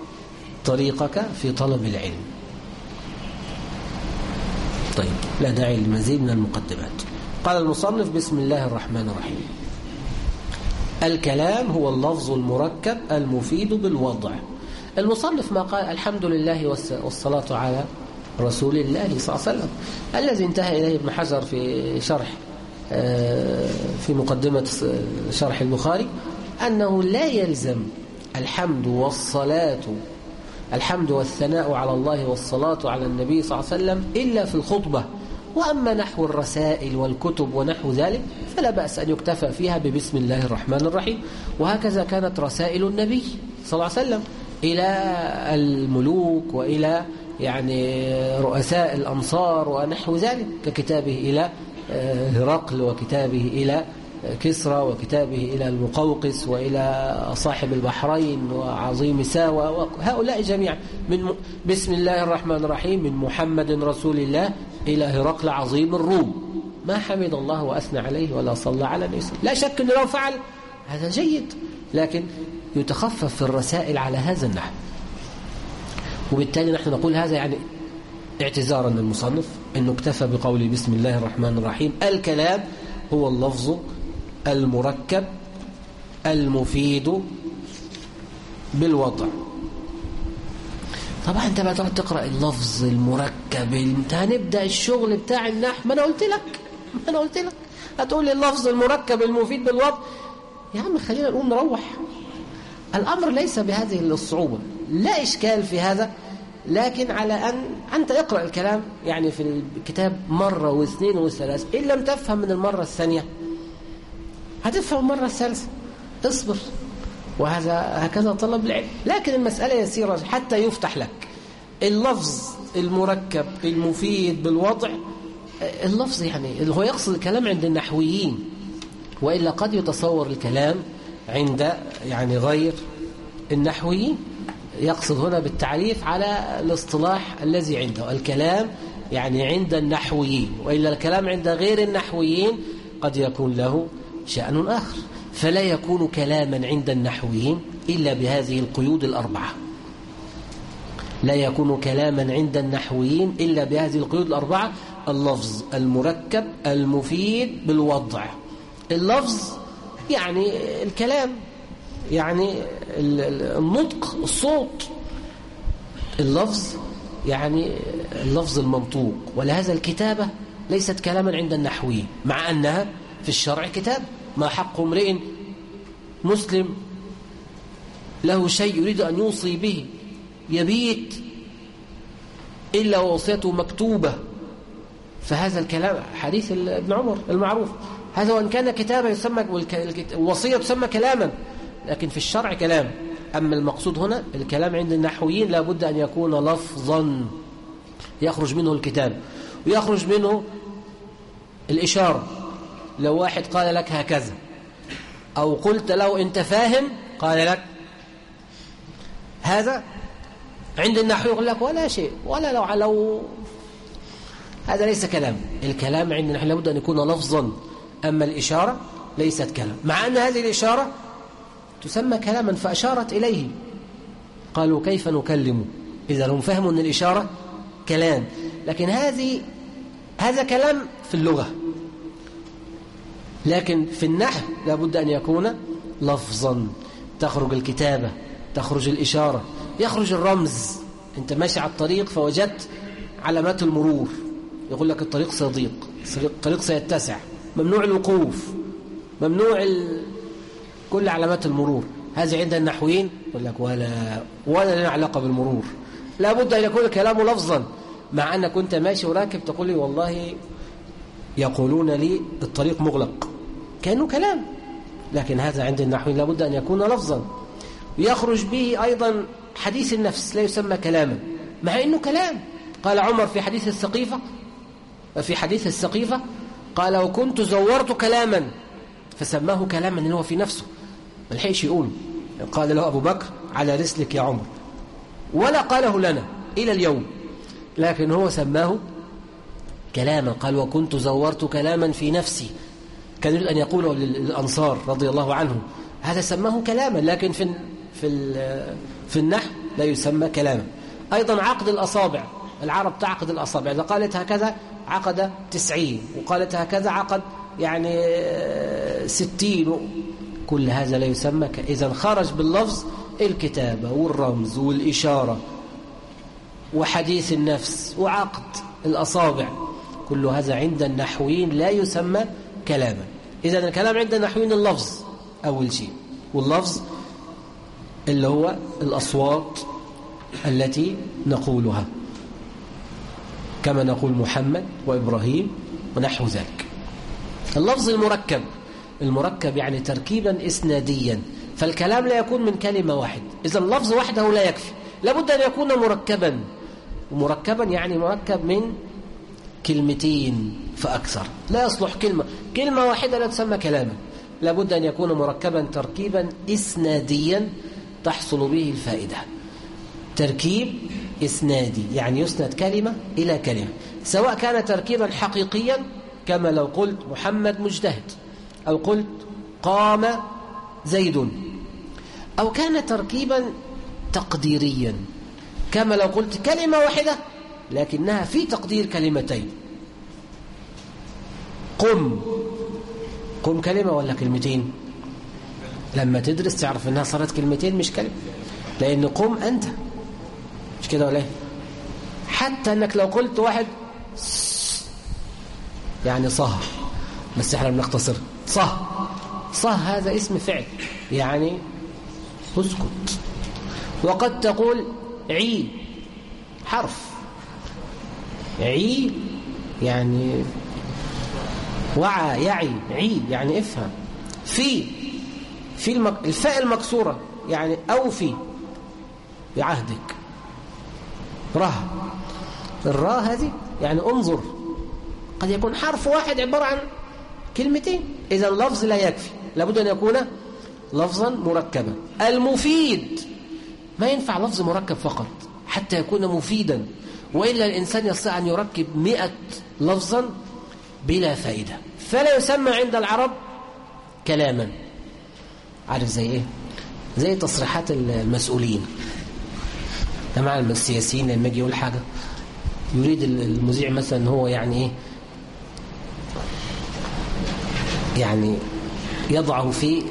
طريقك في طلب العلم. طيب، لا داعي للمزيد من المقدمات. قال المصنف: بسم الله الرحمن الرحيم. الكلام هو اللفظ المركب المفيد بالوضع. المصنف ما قال الحمد لله والصلاة على رسول الله صلى الله عليه وسلم، الذي انتهى إليه ابن حجر في شرح في مقدمة شرح البخاري أنه لا يلزم الحمد والصلاة الحمد والثناء على الله والصلاة على النبي صلى الله عليه وسلم إلا في الخطبة. وأما نحو الرسائل والكتب ونحو ذلك فلا بأس أن يكتفى فيها ببسم الله الرحمن الرحيم. وهكذا كانت رسائل النبي صلى الله عليه وسلم إلى الملوك وإلى يعني رؤساء الأمصار ونحو ذلك، ككتابه إلى هرقل وكتابه إلى كسرى وكتابه إلى المقوقس وإلى صاحب البحرين وعظيم ساوى، وهؤلاء جميعا من بسم الله الرحمن الرحيم من محمد رسول الله إلى هرقل عظيم الروم. ما حمد الله وأثنى عليه ولا صلى على النبي. لا شك أنه لو فعل هذا جيد، لكن يتخفف في الرسائل على هذا النحو. وبالتالي نحن نقول هذا يعني اعتذارا للمصنف أنه اكتفى بقول بسم الله الرحمن الرحيم. الكلام هو اللفظ المركب المفيد بالوضع. طبعا انت بقى تقعد تقرأ اللفظ المركب، انت هنبدأ الشغل بتاع النحو. ما انا قلت لك ما انا قلت لك هتقول لي اللفظ المركب المفيد بالوضع. يا عم خلينا نقوم نروح. الأمر ليس بهذه الصعوبة، لا إشكال في هذا، لكن على أن أنت اقرأ الكلام يعني في الكتاب مرة واثنين وثلاث. إن لم تفهم من المرة الثانية هتفهم المرة الثالثة، اصبر. وهذا هكذا طلب العلم. لكن المسألة يسيرة حتى يفتح لك اللفظ المركب المفيد بالوضع. اللفظ يعني هو يقصد الكلام عند النحويين، وإلا قد يتصور الكلام عند يعني غير النحويين. يقصد هنا بالتعريف على الاصطلاح الذي عنده. الكلام يعني عند النحويين، وإلا الكلام عند غير النحويين قد يكون له شأن آخر. فلا يكون كلاما عند النحويين إلا بهذه القيود الأربعة. لا يكون كلاما عند النحويين إلا بهذه القيود الأربعة: اللفظ المركب المفيد بالوضع. اللفظ يعني الكلام، يعني النطق، الصوت. اللفظ يعني اللفظ المنطوق. ولهذا الكتابة ليست كلاما عند النحويين، مع أنها في الشرع كتاب. ما حق امرئ مسلم له شيء يريد أن يوصي به يبيت إلا ووصيته مكتوبة. فهذا الكلام حديث ابن عمر المعروف، هذا وإن كان كتابة يسمى، الوصية تسمى كلاما، لكن في الشرع كلام. أما المقصود هنا الكلام عند النحويين لابد أن يكون لفظا يخرج منه الكتاب ويخرج منه الإشارة. لو واحد قال لك هكذا أو قلت له أنت فاهم قال لك هذا، عند النحو يقول لك ولا شيء، ولا لو علو، هذا ليس كلام. الكلام عند النحو لابد أن يكون لفظا، أما الإشارة ليست كلام، مع أن هذه الإشارة تسمى كلاما فأشارت إليه. قالوا كيف نكلم إذا هم فهموا أن الإشارة كلام، لكن هذه هذا كلام في اللغة، لكن في النحو لابد أن يكون لفظا. تخرج الكتابة، تخرج الإشارة، يخرج الرمز. أنت ماشي على الطريق فوجدت علامات المرور، يقول لك الطريق سيضيق، الطريق سيتسع، ممنوع الوقوف، ممنوع ال... كل علامات المرور. هذه عند النحويين يقول لك ولا ولا لنا علاقة بالمرور، لابد أن يكون كلامه لفظا. مع أنك كنت ماشي وراكب تقول لي والله يقولون لي الطريق مغلق، كأنه كلام، لكن هذا عند النحويين لابد أن يكون لفظا. ويخرج به أيضا حديث النفس، لا يسمى كلاما مع أنه كلام. قال عمر في حديث السقيفة في حديث السقيفة قال وكنت زورت كلاما، فسماه كلاما إنه في نفسه ما لحقش يقول. قال له أبو بكر على رسلك يا عمر، ولا قاله لنا إلى اليوم، لكن هو سماه كلاما. قال وكنت زورت كلاما في نفسي، كان يريد أن يقوله للأنصار رضي الله عنهم، هذا سماه كلاما، لكن في في في النحو لا يسمى كلاما. أيضا عقد الأصابع، العرب تعقد الأصابع، إذا قالت هكذا عقد تسعين، وقالت هكذا عقد يعني ستين، كل هذا لا يسمى ك... إذا خرج باللفظ الكتابة والرمز والإشارة وحديث النفس وعقد الأصابع، كل هذا عند النحويين لا يسمى كلاما. إذا الكلام عند النحويين اللفظ أول شيء، واللفظ اللي هو الأصوات التي نقولها، كما نقول محمد وإبراهيم ونحو ذلك. اللفظ المركب، المركب يعني تركيبا إسناديا، فالكلام لا يكون من كلمة واحدة. إذا اللفظ وحده لا يكفي، لابد أن يكون مركبا، ومركبا يعني مركب من كلمتين فأكثر. لا يصلح كلمة كلمة واحدة لا تسمى كلاما، لابد أن يكون مركبا تركيبا إسناديا تحصل به الفائدة. تركيب إسنادي يعني يسند كلمة إلى كلمة، سواء كان تركيبا حقيقيا كما لو قلت محمد مجتهد، أو قلت قام زيد، أو كان تركيبا تقديريا كما لو قلت كلمة واحدة لكنها في تقدير كلمتين. قم، قم كلمة ولا كلمتين؟ لما تدرس تعرف أنها صارت كلمتين مش كلمة، لأن قم أنت، مش كده ولا ايه؟ حتى أنك لو قلت واحد يعني صه، بس احنا بنختصر صه، صه هذا اسم فعل يعني اسكت. وقد تقول عي، حرف عي يعني وعى يعي، عي يعني افهم. في في المك... الفاء المكسورة يعني أوفي بعهدك. ره، الراء هذه يعني انظر، قد يكون حرف واحد عبارة عن كلمتين. إذا اللفظ لا يكفي، لابد أن يكون لفظا مركبا. المفيد ما ينفع لفظ مركب فقط حتى يكون مفيدا، وإلا الإنسان يستطيع أن يركب مئة لفظا بلا فائدة، فلا يسمى عند العرب كلاما. عارف زي إيه؟ زي تصريحات المسؤولين، جماعة السياسيين لما يجي يقول حاجة يريد المذيع مثلا هو يعني إيه، يعني يضعه فيه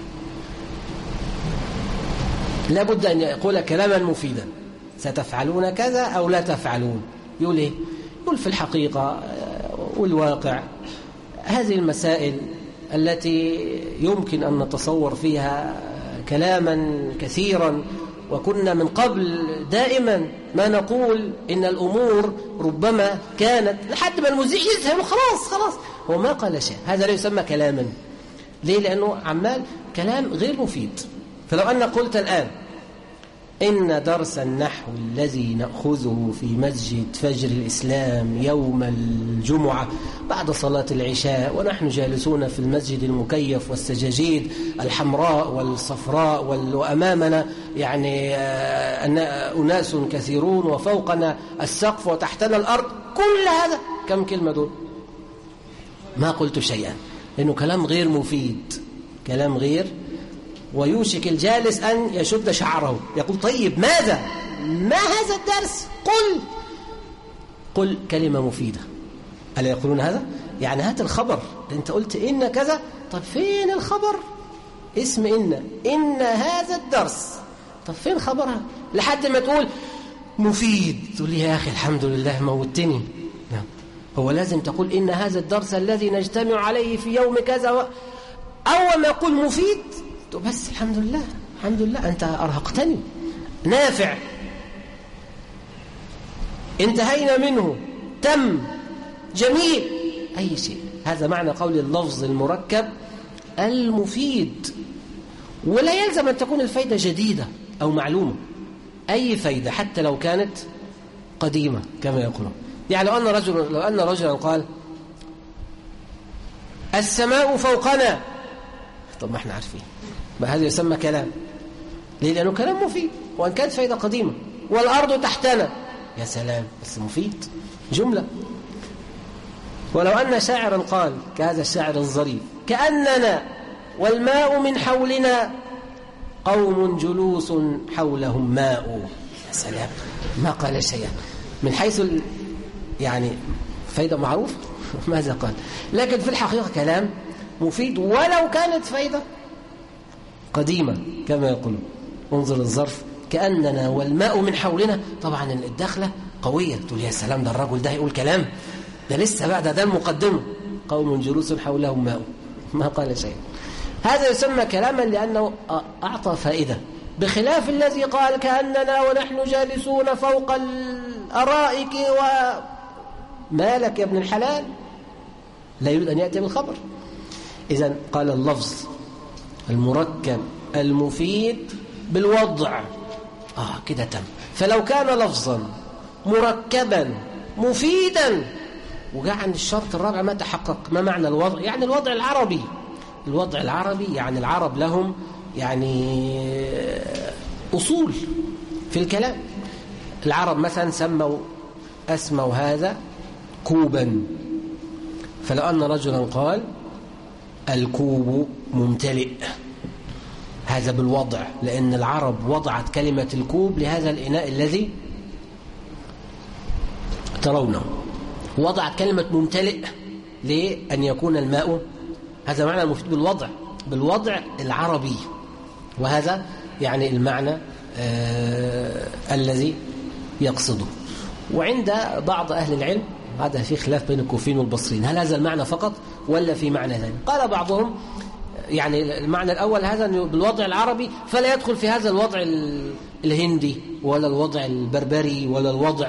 لابد أن يقول كلاما مفيدا، ستفعلون كذا أو لا تفعلون. يقول إيه؟ يقول في الحقيقة والواقع هذه المسائل التي يمكن أن نتصور فيها كلاما كثيرا، وكنا من قبل دائما ما نقول إن الأمور ربما كانت لحد ما المذيع يذهب خلاص خلاص هو ما قال شيء، هذا لا يسمى كلاما. ليه؟ لأنه عمال كلام غير مفيد. فلو أن قلت الآن إن درس النحو الذي نأخذه في مسجد فجر الإسلام يوم الجمعة بعد صلاة العشاء ونحن جالسون في المسجد المكيف والسجاجيد الحمراء والصفراء وأمامنا يعني أناس كثيرون وفوقنا السقف وتحتنا الأرض، كل هذا كم كلمة دول؟ ما قلت شيئا، لأنه كلام غير مفيد، كلام غير، ويوشك الجالس أن يشد شعره يقول طيب ماذا؟ ما هذا الدرس؟ قل قل كلمة مفيدة. ألا يقولون هذا؟ يعني هات الخبر، أنت قلت إن كذا، طب فين الخبر؟ اسم إن إن هذا الدرس، طب فين خبرها؟ لحد ما تقول مفيد تقول لي يا أخي الحمد لله موتني. هو لازم تقول إن هذا الدرس الذي نجتمع عليه في يوم كذا و... أول ما يقول مفيد بس الحمد لله الحمد لله أنت أرهقتني، نافع، انتهينا منه، تم، جميل، أي شيء. هذا معنى قول اللفظ المركب المفيد. ولا يلزم أن تكون الفايدة جديدة أو معلومة، أي فايدة حتى لو كانت قديمة كما يقولون. يعني لو أن رجلا لو أن رجلا قال السماء فوقنا، طب ما احنا عارفين ما هذا يسمى كلام. ليه؟ لأنه كلام مفيد وأن كانت فايدة قديمة. والأرض تحتنا، يا سلام، بس مفيد، جملة. ولو أن شاعرا قال كهذا الشاعر الظريف كأننا والماء من حولنا قوم جلوس حولهم ماء، يا سلام، ما قال شيئا من حيث يعني فايدة معروفة ماذا قال، لكن في الحقيقة كلام مفيد ولو كانت فايدة قديمة كما يقولون. انظر الظرف، كأننا والماء من حولنا، طبعا الدخلة قوية، تقول يا سلام ده الرجل ده يقول كلام، ده لسه بعد ده المقدمة، قوم جلوس حولهم ماء، ما قال شيء. هذا يسمى كلاما لأنه أعطى فائدة، بخلاف الذي قال كأننا ونحن جالسون فوق الأرائك وما لك يا ابن الحلال، لا يريد أن يأتي بالخبر. إذن قال اللفظ المركب المفيد بالوضع، آه كده تم. فلو كان لفظا مركبا مفيدا وجاء عن الشرط الرابع ما تحقق، ما معنى الوضع؟ يعني الوضع العربي، الوضع العربي يعني العرب لهم يعني أصول في الكلام. العرب مثلا سموا أسموا هذا كوبا، فلو أن رجلا قال الكوب ممتلئ، هذا بالوضع، لأن العرب وضعت كلمة الكوب لهذا الإناء الذي ترونه، وضعت كلمة ممتلئ لأن يكون الماء، هذا معنى المفيد بالوضع، بالوضع العربي، وهذا يعني المعنى آه الذي يقصده. وعند بعض أهل العلم هذا في خلاف بين الكوفيين والبصريين، هل هذا المعنى فقط ولا في معنى ثاني؟ قال بعضهم يعني المعنى الأول هذا بالوضع العربي، فلا يدخل في هذا الوضع الهندي ولا الوضع البربري ولا الوضع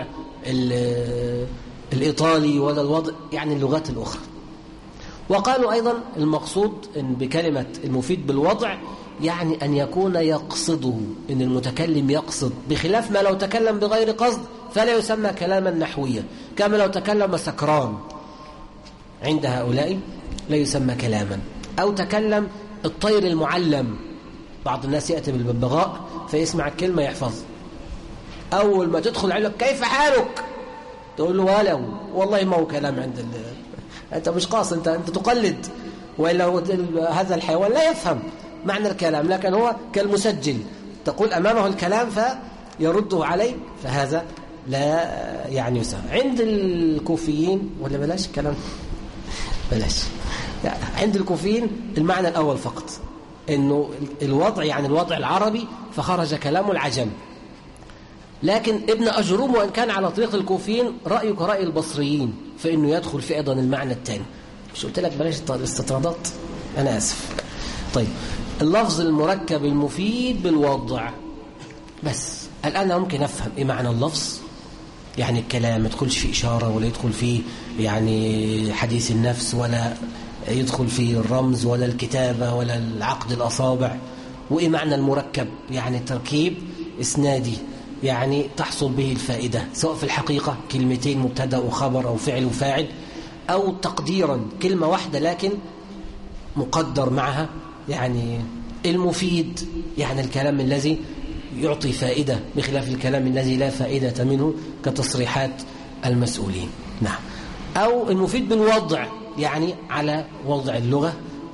الإيطالي ولا الوضع يعني اللغات الأخرى. وقالوا أيضا المقصود إن بكلمة المفيد بالوضع يعني أن يكون يقصده، إن المتكلم يقصد، بخلاف ما لو تكلم بغير قصد فلا يسمى كلاما نحويا، كما لو تكلم سكران عند هؤلاء لا يسمى كلاما. أو تكلم الطير المعلم، بعض الناس يأتي بالببغاء فيسمع الكلمة يحفظ، أول ما تدخل عليك كيف حالك تقول له ولو والله ما هو كلام عند ال... أنت مش قاصد، أنت, أنت تقلد، وإلا هذا الحيوان لا يفهم معنى الكلام، لكن هو كالمسجل، تقول أمامه الكلام فيرده عليك، فهذا لا يعني يسمى. عند الكوفيين ولا بلاش كلام بلاش عند الكوفيين المعنى الأول فقط، إنه الوضع يعني الوضع العربي فخرج كلام العجم. لكن ابن أجروم وإن كان على طريق الكوفيين رأيه كرأي البصريين فإنه يدخل في أيضا المعنى الثاني. مش قلت لك بلاش الاستطرادات؟ أنا آسف. طيب، اللفظ المركب المفيد بالوضع. بس الآن ممكن أفهم إيه معنى اللفظ، يعني الكلام ما يدخلش فيه إشارة ولا يدخل فيه يعني حديث النفس ولا يدخل فيه الرمز ولا الكتابة ولا العقد الأصابع. وإيه معنى المركب؟ يعني تركيب إسنادي يعني تحصل به الفائدة، سواء في الحقيقة كلمتين مبتدأ وخبر أو فعل وفاعل، أو تقديرا كلمة واحدة لكن مقدر معها يعني المفيد، يعني الكلام الذي يعطي فائدة بخلاف الكلام الذي لا فائدة منه كتصريحات المسؤولين. نعم. أو المفيد بالوضع يعني على وضع اللغة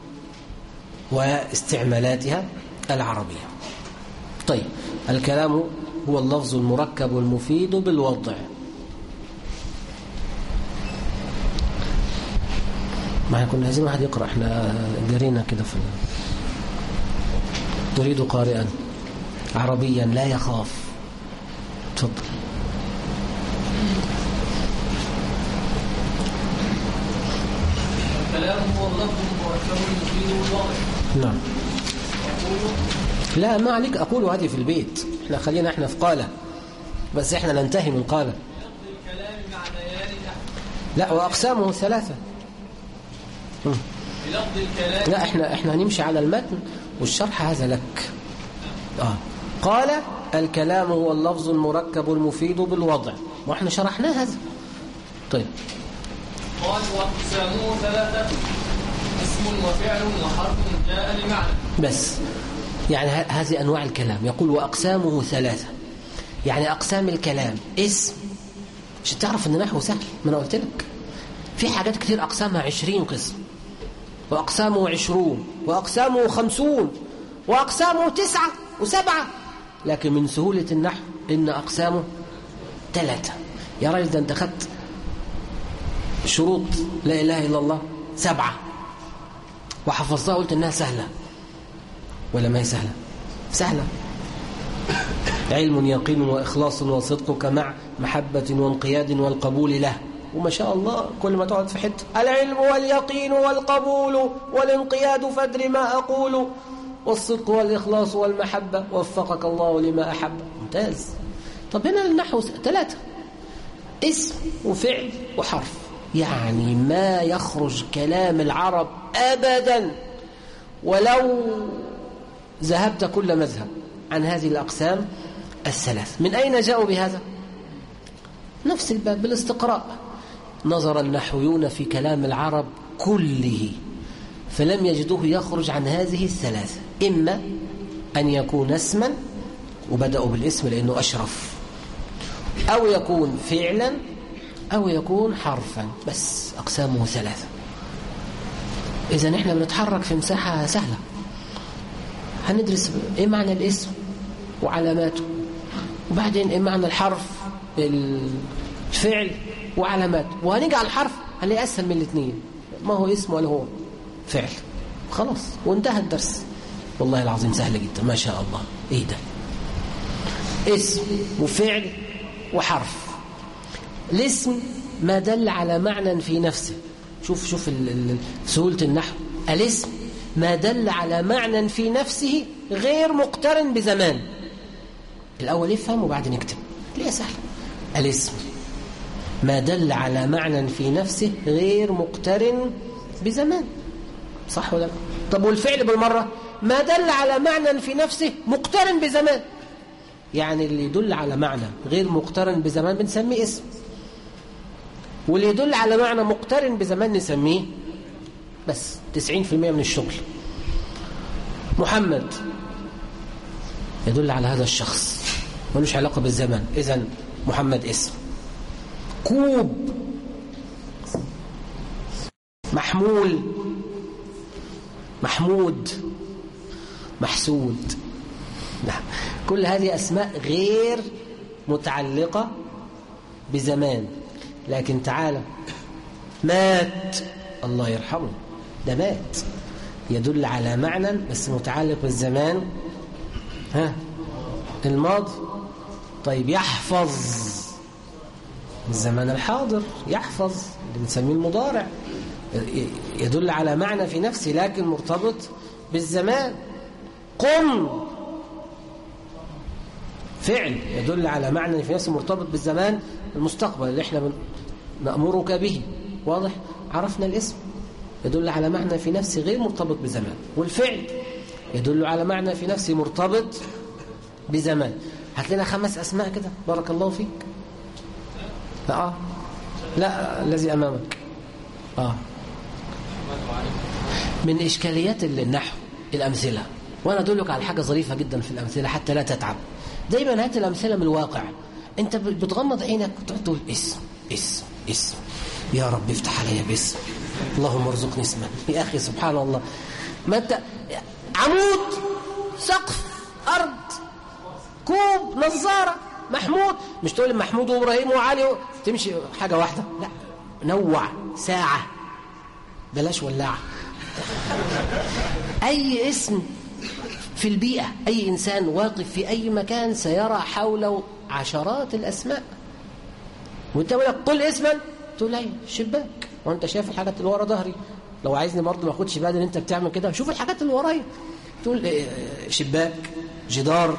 واستعمالاتها العربية. طيب، الكلام هو اللفظ المركب المفيد بالوضع. ما كنا عايزين واحد يقرأ، احنا جرينا كده في نريد قارئا عربيا لا يخاف. تفضل. الكلام هو اللفظ المركب المفيد بالوضع. نعم. لا ما عليك أقول هذه في البيت، احنا خلينا احنا في قالة، بس احنا ننتهي من قالة. الكلام معنيان نحو. لا، وأقسامه ثلاثة. بلفظ الكلام. لا، احنا احنا هنمشي على المتن والشرح هذا لك. آه. قال الكلام هو اللفظ المركب المفيد بالوضع، واحنا شرحنا هذا. طيب. قال وأقسامه ثلاثة، اسم وفعل وحرف جاء لمعنى. بس يعني هذه أنواع الكلام. يقول وأقسامه ثلاثة، يعني أقسام الكلام اسم. مش تعرف أن نحو سهل؟ ما أنا قلت لك في حاجات كتير أقسامها عشرين قسم، وأقسامه عشرون، وأقسامه خمسون، وأقسامه تسعة وسبعة. لكن من سهولة النحو إن أقسامه ثلاثة. يا راجل ده أنت خدت شروط لا إله إلا الله سبعة وحفظتها قلت إنها سهلة، ولا ما هي سهلة؟ سهلة. علم يقين وإخلاص وصدقك مع محبة وانقياد والقبول له. وما شاء الله كل ما تقعد في حته العلم واليقين والقبول والانقياد فادر ما أقول والصدق والإخلاص والمحبة وفقك الله لما أحب. ممتاز. طب هنا النحو ثلاثة، اسم وفعل وحرف، يعني ما يخرج كلام العرب أبدا ولو ذهبت كل مذهب عن هذه الأقسام الثلاث. من أين جاءوا بهذا؟ نفس الباب بالاستقراء. نظر النحويون في كلام العرب كله فلم يجدوه يخرج عن هذه الثلاثة، إما أن يكون اسما وبدأوا بالاسم لأنه أشرف، أو يكون فعلا، أو يكون حرفا. بس أقسامه ثلاثة. إذا نحن بنتحرك في مساحة سهلة. هندرس إيه معنى الاسم وعلاماته، وبعدين إيه معنى الحرف الفعل وعلاماته، وهنيجي على الحرف هنلاقي أسهل من الاثنين، ما هو اسم ولا هو فعل. خلاص وانتهى الدرس. والله العظيم سهل جدا ما شاء الله. إيه ده؟ اسم وفعل وحرف. الاسم ما دل على معنى في نفسه. شوف شوف سهولة النحو. الاسم ما دل على معنى في نفسه غير مقترن بزمان. الأول يفهم وبعدين يكتب. ليه سهل؟ الاسم ما دل على معنى في نفسه غير مقترن بزمان. صح ولا لا؟ طب والفعل بالمرة ما دل على معنى في نفسه مقترن بزمان. يعني اللي يدل على معنى غير مقترن بزمان بنسميه اسم، واللي يدل على معنى مقترن بزمان نسميه بس تسعين في المئة من الشغل. محمد يدل على هذا الشخص ملوش علاقة بالزمان، إذن محمد اسم. كوب، محمول، محمود، محسود. نعم. كل هذه أسماء غير متعلقة بزمان. لكن تعالى مات، الله يرحمه، ده مات. يدل على معنى بس متعلق بالزمان ها الماضي. طيب يحفظ الزمان الحاضر، يحفظ اللي بنسميه المضارع، يدل على معنى في نفسه لكن مرتبط بالزمان. قم فعل يدل على معنى في نفسه مرتبط بالزمان المستقبل اللي احنا نأمرك به. واضح؟ عرفنا الاسم يدل على معنى في نفسه غير مرتبط بزمان، والفعل يدل على معنى في نفسه مرتبط بزمان. هات لنا خمس أسماء كده بارك الله فيك. لا لا الذي أمامك. آه من إشكاليات النحو الأمثلة، وأنا أدلك على حاجة ظريفة جدا في الأمثلة حتى لا تتعب. دايما هات الأمثلة من الواقع. أنت بتغمض عينك وتقعد تقول اسم اسم اسم، يا رب افتح عليا باسم، اللهم ارزقني اسما. يا أخي سبحان الله، ما أنت عمود، سقف، أرض، كوب، نظارة، محمود. مش تقول محمود وإبراهيم وعلي تمشي حاجة واحدة، لا نوع. ساعة بلاش ولاعة. أي اسم في البيئة، أي إنسان واقف في أي مكان سيرى حوله عشرات الأسماء. وانت يقول لك قل اسما تقول لي شباك، وانت شايف الحاجات اللي ورا ظهري. لو عايزني برضه ما اخدش بالي ان انت بتعمل كده، شوف الحاجات اللي ورايا. تقول شباك، جدار،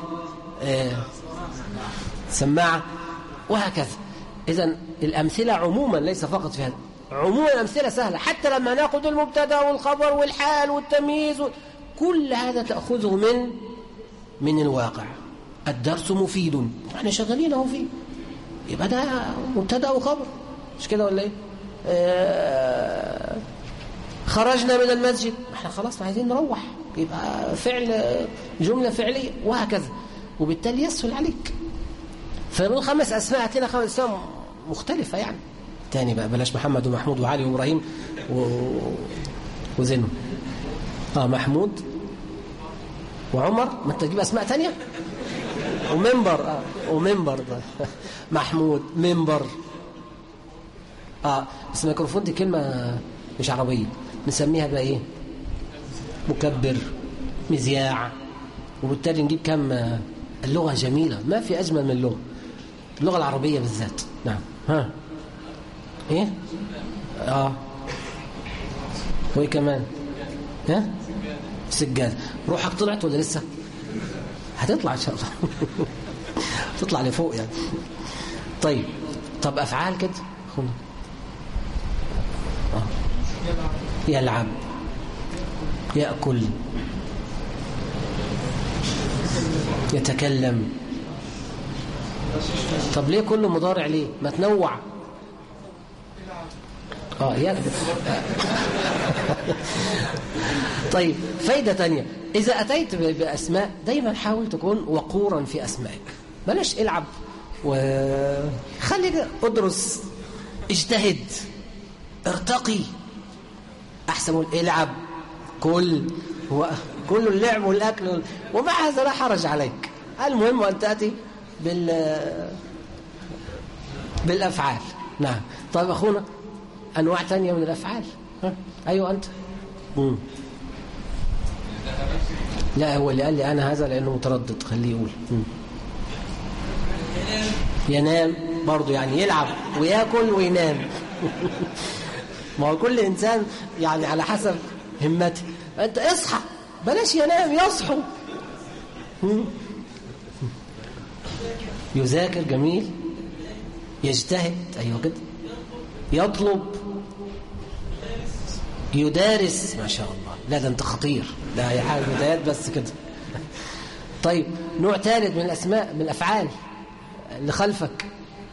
سماعة، وهكذا. إذن الأمثلة عموما ليس فقط في هذا، عموما الأمثلة سهلة. حتى لما نأخذ المبتدا والخبر والحال والتمييز و... كل هذا تأخذه من من الواقع. الدرس مفيد، احنا شغالين اهو فيه، يبقى ده مبتدا وخبر، مش كده ولا ايه؟ آه... خرجنا من المسجد، احنا خلاص عايزين نروح، يبقى فعل جملة فعلية، وهكذا. وبالتالي يسهل عليك. فنقول خمس أسماء، هاتنا خمس أسماء مختلفة يعني. تاني بقى بلاش محمد ومحمود وعلي وإبراهيم و... وزينو. اه محمود وعمر، ما انت تجيب أسماء تانية. ومنبر، اه ومنبر ده محمود منبر. اه بس الميكروفون دي كلمة مش عربية، نسميها بقى ايه؟ مكبر، مذياع. وبالتالي نجيب كم. اللغة جميلة، ما في أجمل من اللغة، اللغة العربية بالذات. نعم. ها ايه اه وايه كمان؟ ها سجاد. روحك طلعت ولا لسه؟ هتطلع ان شاء الله. تطلع لفوق يعني. طيب طب افعال كده خد. اه يلعب، يأكل، يتكلم. طب ليه كله مضارع؟ ليه ما تنوع؟ اه يا طيب فايدة تانية، إذا أتيت بأسماء دايما حاول تكون وقورا في أسمائك. بلاش العب وخلي ادرس، اجتهد، ارتقي. أحسن من العب كل كل اللعب والأكل، ومع هذا لا حرج عليك. المهم أن تأتي بال بالأفعال. نعم. طيب أخونا أنواع تانية من الأفعال. ها؟ أيوة أنت. مم. لا هو اللي قال لي أنا هذا لأنه متردد، خليه يقول. مم. ينام برضو، يعني يلعب ويأكل وينام. ما هو كل إنسان يعني على حسب همته. أنت اصحى، بلاش ينام، يصحو. يذاكر، جميل. يجتهد، أيوة كده. يطلب، يدارس، ما شاء الله. لا ده أنت خطير، ده هي حاجة بدايات بس كده. طيب نوع ثالث من الأسماء، من الأفعال اللي خلفك.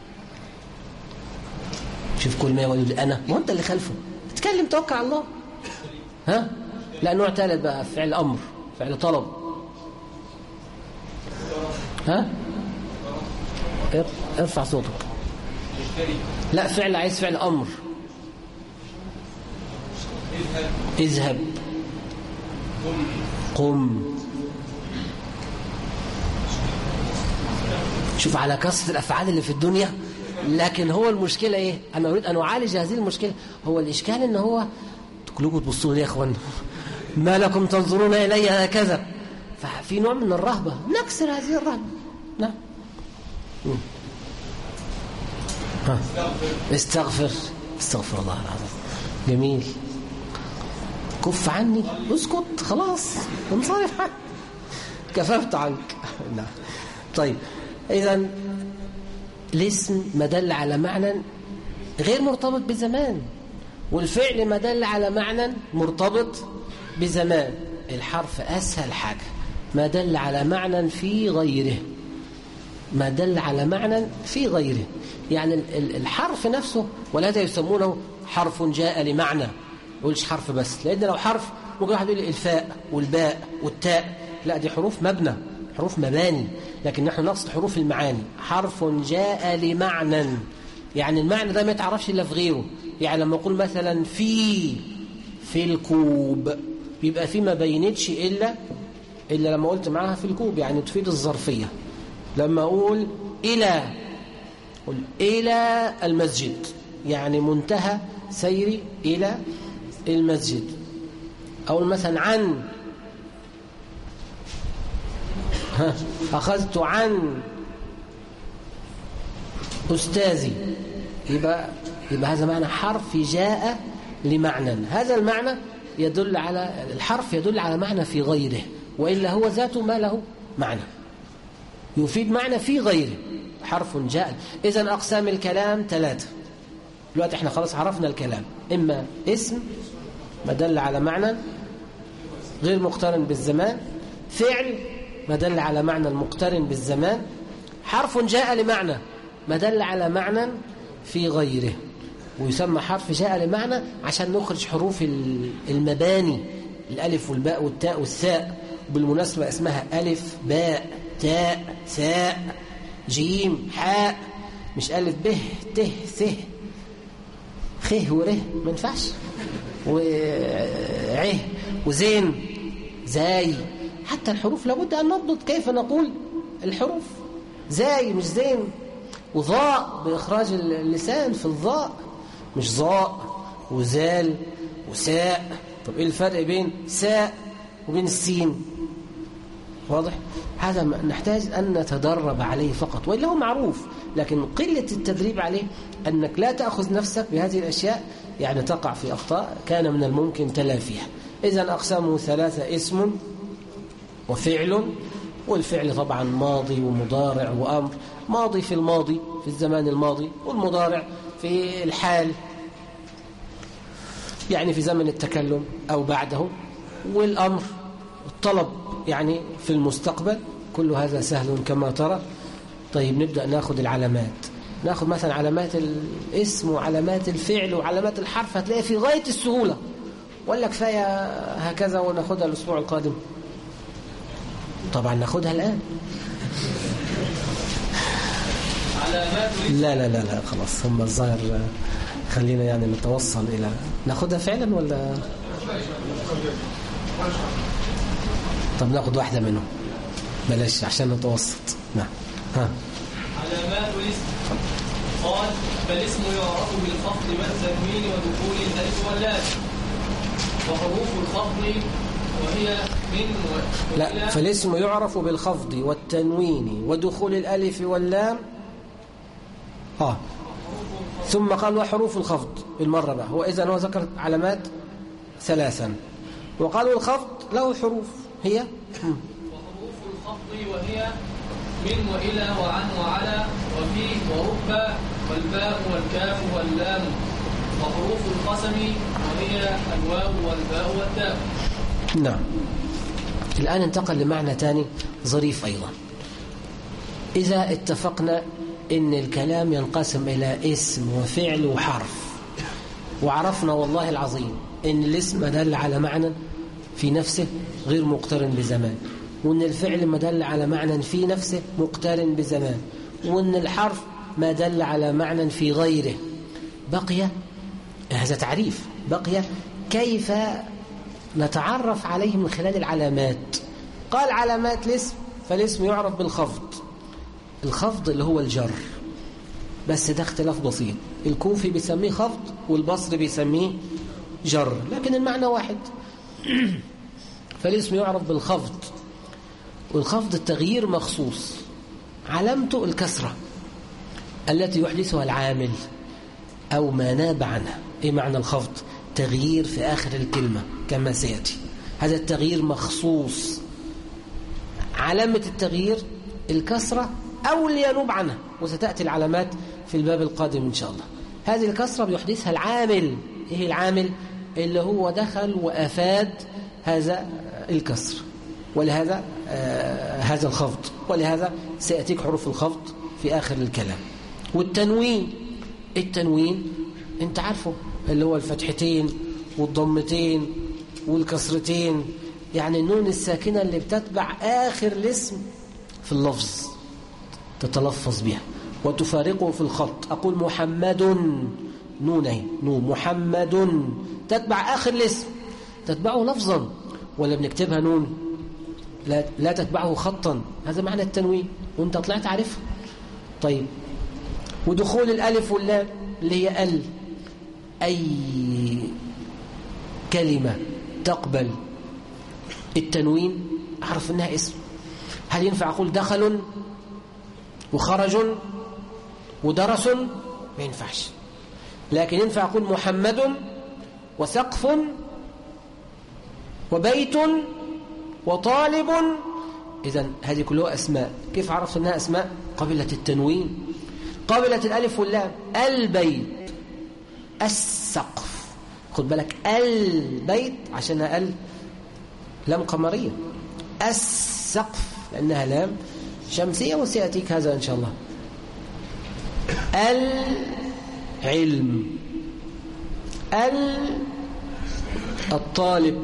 شوف كل ما يقول أنا، ما أنت اللي خلفه، تتكلم، توكل على الله. ها؟ لا نوع ثالث بقى، فعل أمر، فعل طلب. ها؟ ارفع صوتك. لا فعل، عايز فعل أمر. اذهب، قم. شوف على كثرة الأفعال اللي في الدنيا، لكن هو المشكلة إيه؟ أنا أريد أن أعالج هذه المشكلة. هو الإشكال إن هو كلكم تبصوا لي يا اخوان، ما لكم تنظرون الي هكذا؟ ففي نوع من الرهبه، نكسر هذه الرهبه. نعم. ها. استغفر استغفر الله العظيم. جميل. كف عني، اسكت خلاص، انصرف عنك، كففت عنك. نعم. طيب، اذا الاسم ما دل على معنى غير مرتبط بزمان، والفعل ما دل على معنى مرتبط بزمان. الحرف اسهل حاجه، ما دل على معنى في غيره، ما دل على معنى في غيره. يعني الحرف نفسه، ولهذا يسمونه حرف جاء لمعنى، ما يقولش حرف بس، لأن لو حرف ممكن واحد يقول الفاء والباء والتاء، لا دي حروف مبنى، حروف مباني، لكن نحن نقصد حروف المعاني. حرف جاء لمعنى، يعني المعنى ده ما يتعرفش إلا في غيره. يعني لما أقول مثلا في في الكوب، بيبقى في ما بينتش إلا إلا لما قلت معاها في الكوب، يعني تفيد الظرفية. لما أقول إلى، قل إلى المسجد، يعني منتهى سيري إلى المسجد. أو مثلا عن، ها أخذت عن أستاذي، يبقى يبقى هذا معنى حرف جاء لمعنى. هذا المعنى يدل على الحرف، يدل على معنى في غيره، وإلا هو ذاته ما له معنى، يفيد معنى في غيره. حرف جاء. إذن أقسام الكلام ثلاثة. دلوقتي احنا خلاص عرفنا الكلام، إما اسم ما دل على معنى غير مقترن بالزمان، فعل ما دل على معنى المقترن بالزمان، حرف جاء لمعنى ما دل على معنى في غيره. ويسمى حرف جاء لمعنى عشان نخرج حروف المباني، الألف والباء والتاء والثاء. بالمناسبة اسمها ألف باء تاء ثاء جيم حاء، مش ألف به ت ث خ وره، ما ينفعش، وعه وزين زاي. حتى الحروف لابد أن نضبط كيف نقول الحروف، زاي مش زين، وضاء بإخراج اللسان في الضاء، مش ضاء وزال وساء. طب إيه الفرق بين ساء وبين السين؟ واضح؟ هذا نحتاج أن نتدرب عليه فقط، وإلا هو معروف، لكن قلة التدريب عليه أنك لا تأخذ نفسك بهذه الأشياء، يعني تقع في أخطاء كان من الممكن تلافيها. إذن أقسامه ثلاثة: اسم وفعل، والفعل طبعا ماضي ومضارع وأمر. ماضي في الماضي في الزمان الماضي، والمضارع في الحال يعني في زمن التكلم أو بعده، والأمر الطلب يعني في المستقبل. كل هذا سهل كما ترى. طيب نبدأ ناخد العلامات. ناخد مثلا علامات الاسم وعلامات الفعل وعلامات الحرف، هتلاقي في غاية السهولة، ولا كفاية هكذا وناخدها الأسبوع القادم؟ طبعا ناخدها الآن. لا لا لا لا خلاص، هم الظاهر خلينا يعني نتوصل إلى ناخدها فعلا ولا؟ طب ناخد واحدة منهم بلاش عشان نتوسط. نعم. ها. علامات الاسم. قال: فالاسم يعرف بالخفض والتنوين ودخول الالف واللام، وحروف الخفض وهي من و... لا، فالاسم يعرف بالخفض والتنوين ودخول الالف واللام. اه ثم قال وحروف الخفض بالمرة بقى. هو إذن هو ذكر علامات ثلاثا، وقالوا الخفض له حروف هي وحروف الخفض وهي من وإلى وعن وعلى وفي ورب والباء والكاف واللام، وحروف القسم وهي الواو والباء والتاء. نعم. الآن انتقل لمعنى ثاني ظريف أيضا. إذا اتفقنا إن الكلام ينقسم إلى اسم وفعل وحرف، وعرفنا والله العظيم إن الاسم دل على معنى في نفسه غير مقترن بزمان، وإن الفعل ما دل على معنى في نفسه مقترن بزمان، وإن الحرف ما دل على معنى في غيره، بقي هذا تعريف، بقي كيف نتعرف عليه من خلال العلامات. قال علامات الاسم: فالاسم يعرف بالخفض. الخفض اللي هو الجر، بس ده اختلاف بسيط، الكوفي بيسميه خفض والبصري بيسميه جر، لكن المعنى واحد. فالاسم يعرف بالخفض، والخفض التغيير مخصوص، علامته الكسرة التي يحدثها العامل أو ما ناب عنها. إيه معنى الخفض؟ تغيير في آخر الكلمة كما سيأتي. هذا التغيير مخصوص، علامة التغيير الكسرة أو اللي ينوب عنها، وستأتي العلامات في الباب القادم إن شاء الله. هذه الكسرة بيحدثها العامل. إيه العامل؟ اللي هو دخل وأفاد هذا الكسر، ولهذا آه هذا الخفض، ولهذا سيأتيك حروف الخفض في آخر الكلام. والتنوين، التنوين انت عارفه اللي هو الفتحتين والضمتين والكسرتين، يعني النون الساكنة اللي بتتبع آخر الاسم في اللفظ تتلفظ بها وتفارقه في الخط. أقول محمد، نونه نون، محمد تتبع آخر الاسم، تتبعه لفظا ولا بنكتبها نون؟ لا, لا تتبعه خطا. هذا معنى التنوين وانت طلعت عارفها. طيب، ودخول الألف واللام اللي هي ال، أي كلمة تقبل التنوين أعرف أنها اسم. هل ينفع أقول دخل وخرج ودرس؟ ما ينفعش. لكن ينفع أقول محمد وسقف وبيت وطالب. إذن هذه كلها أسماء. كيف عرفت أنها أسماء؟ قبلت التنوين، قبلت الألف واللام. البيت، السقف، خد بالك البيت عشانها ال لام قمرية، السقف لأنها لام شمسية، وسيأتيك هذا إن شاء الله. العلم، الطالب،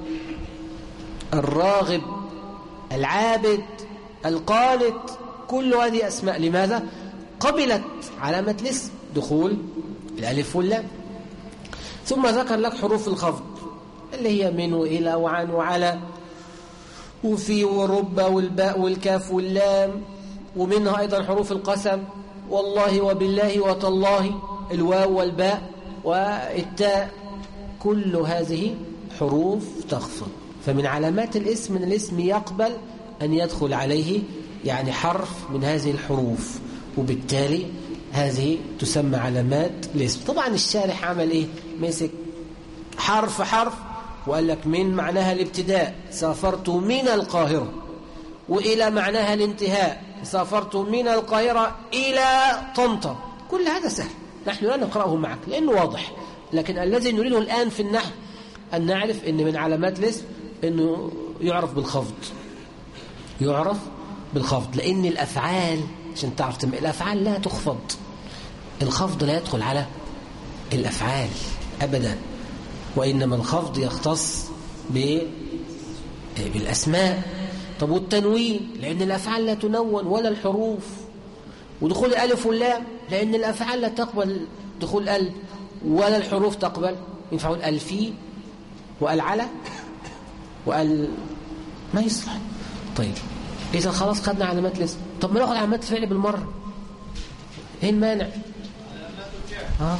الراغب، العابد، القانت، كل هذه أسماء. لماذا؟ قبلت علامة الاسم، دخول الألف واللام. ثم ذكر لك حروف الخفض اللي هي من وإلى وعن وعلى وفي ورب والباء والكاف واللام، ومنها أيضا حروف القسم، والله وبالله وتالله، الواو والباء والتاء، كل هذه حروف تخفض. فمن علامات الاسم من الاسم يقبل أن يدخل عليه يعني حرف من هذه الحروف، وبالتالي هذه تسمى علامات الاسم. طبعا الشارح عمل ايه؟ مسك حرف حرف وقال لك من معناها الابتداء، سافرت من القاهرة، وإلى معناها الانتهاء، سافرت من القاهرة إلى طنطا. كل هذا سهل، نحن لا نقرأه معك لأنه واضح. لكن الذي نريده الآن في النحو أن نعرف أن من علامات الاسم أنه يعرف بالخفض، يعرف بالخفض، لأن الأفعال عشان تعرف تم... الأفعال لا تخفض، الخفض لا يدخل على الأفعال أبدا، وإنما الخفض يختص ب... بالأسماء. طب والتنوين لأن الأفعال لا تنون ولا الحروف، ودخول الألف واللام لأن الأفعال لا تقبل دخول ال ولا الحروف تقبل. ينفعوا الألفي وألعلى وأل ما يصلح. طيب إذا خلاص خدنا علامات الاسم، طب ما ناخد علامات الفعل بالمرة، ايه المانع؟ علامات الفعل اه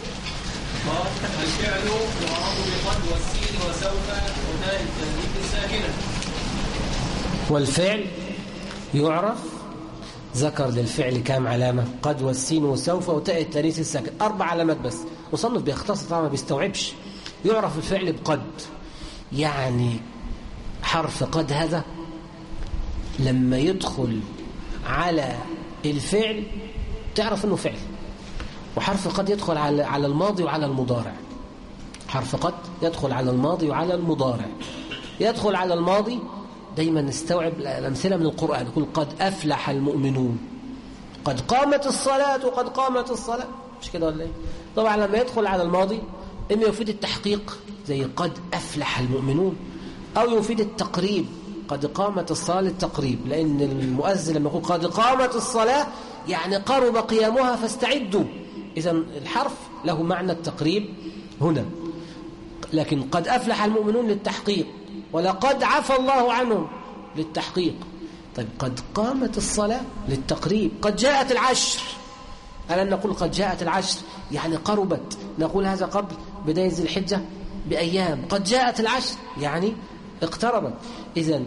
الفعل يعرف بقد والسين وسوف وتاء التأنيث الساكنة. والفعل يعرف، ذكر للفعل كام علامة؟ قد والسين وسوف وتاء التأنيث الساكنة، أربع علامات بس. وصنف بيختصر طبعا ما بيستوعبش. يعرف الفعل بقد، يعني حرف قد هذا لما يدخل على الفعل تعرف انه فعل. وحرف قد يدخل على على الماضي وعلى المضارع. حرف قد يدخل على الماضي وعلى المضارع. يدخل على الماضي دايما نستوعب الأمثلة من القرآن، يقول قد أفلح المؤمنون، قد قامت الصلاة وقد قامت الصلاة، مش كده ولا ايه؟ طبعا لما يدخل على الماضي إما يفيد التحقيق زي قد أفلح المؤمنون، أو يفيد التقريب، قد قامت الصلاة للتقريب، لأن المؤذن لما يقول قد قامت الصلاة يعني قرب قيامها فاستعدوا. إذا الحرف له معنى التقريب هنا. لكن قد أفلح المؤمنون للتحقيق، ولقد عفى الله عنهم للتحقيق. طيب قد قامت الصلاة للتقريب. قد جاءت العشر، ألا نقول قد جاءت العشر يعني قربت، نقول هذا قبل بداية ذي الحجة بأيام، قد جاءت العشر يعني اقتربت. إذن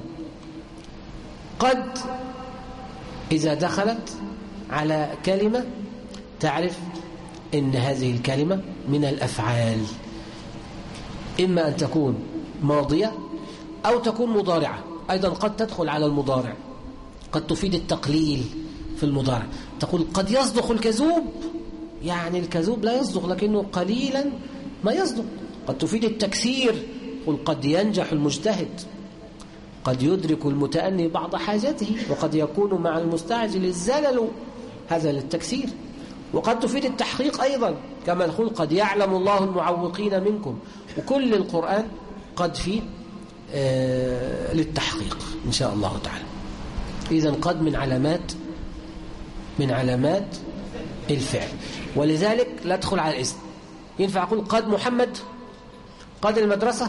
قد إذا دخلت على كلمة تعرف إن هذه الكلمة من الأفعال، إما أن تكون ماضية أو تكون مضارعة. أيضا قد تدخل على المضارع، قد تفيد التقليل في المضارع. تقول قد يصدق الكذوب، يعني الكذوب لا يصدق لكنه قليلا ما يصدق. قد تفيد التكثير، قل قد ينجح المجتهد، قد يدرك المتأني بعض حاجته، وقد يكون مع المستعجل الزلل، هذا للتكثير. وقد تفيد التحقيق أيضا، كما نقول قد يعلم الله المعوقين منكم. وكل القرآن قد فيه آه للتحقيق إن شاء الله تعالى. إذن قد من علامات من علامات الفعل، ولذلك لا تدخل على الاسم. ينفع أقول قد محمد، قد المدرسة؟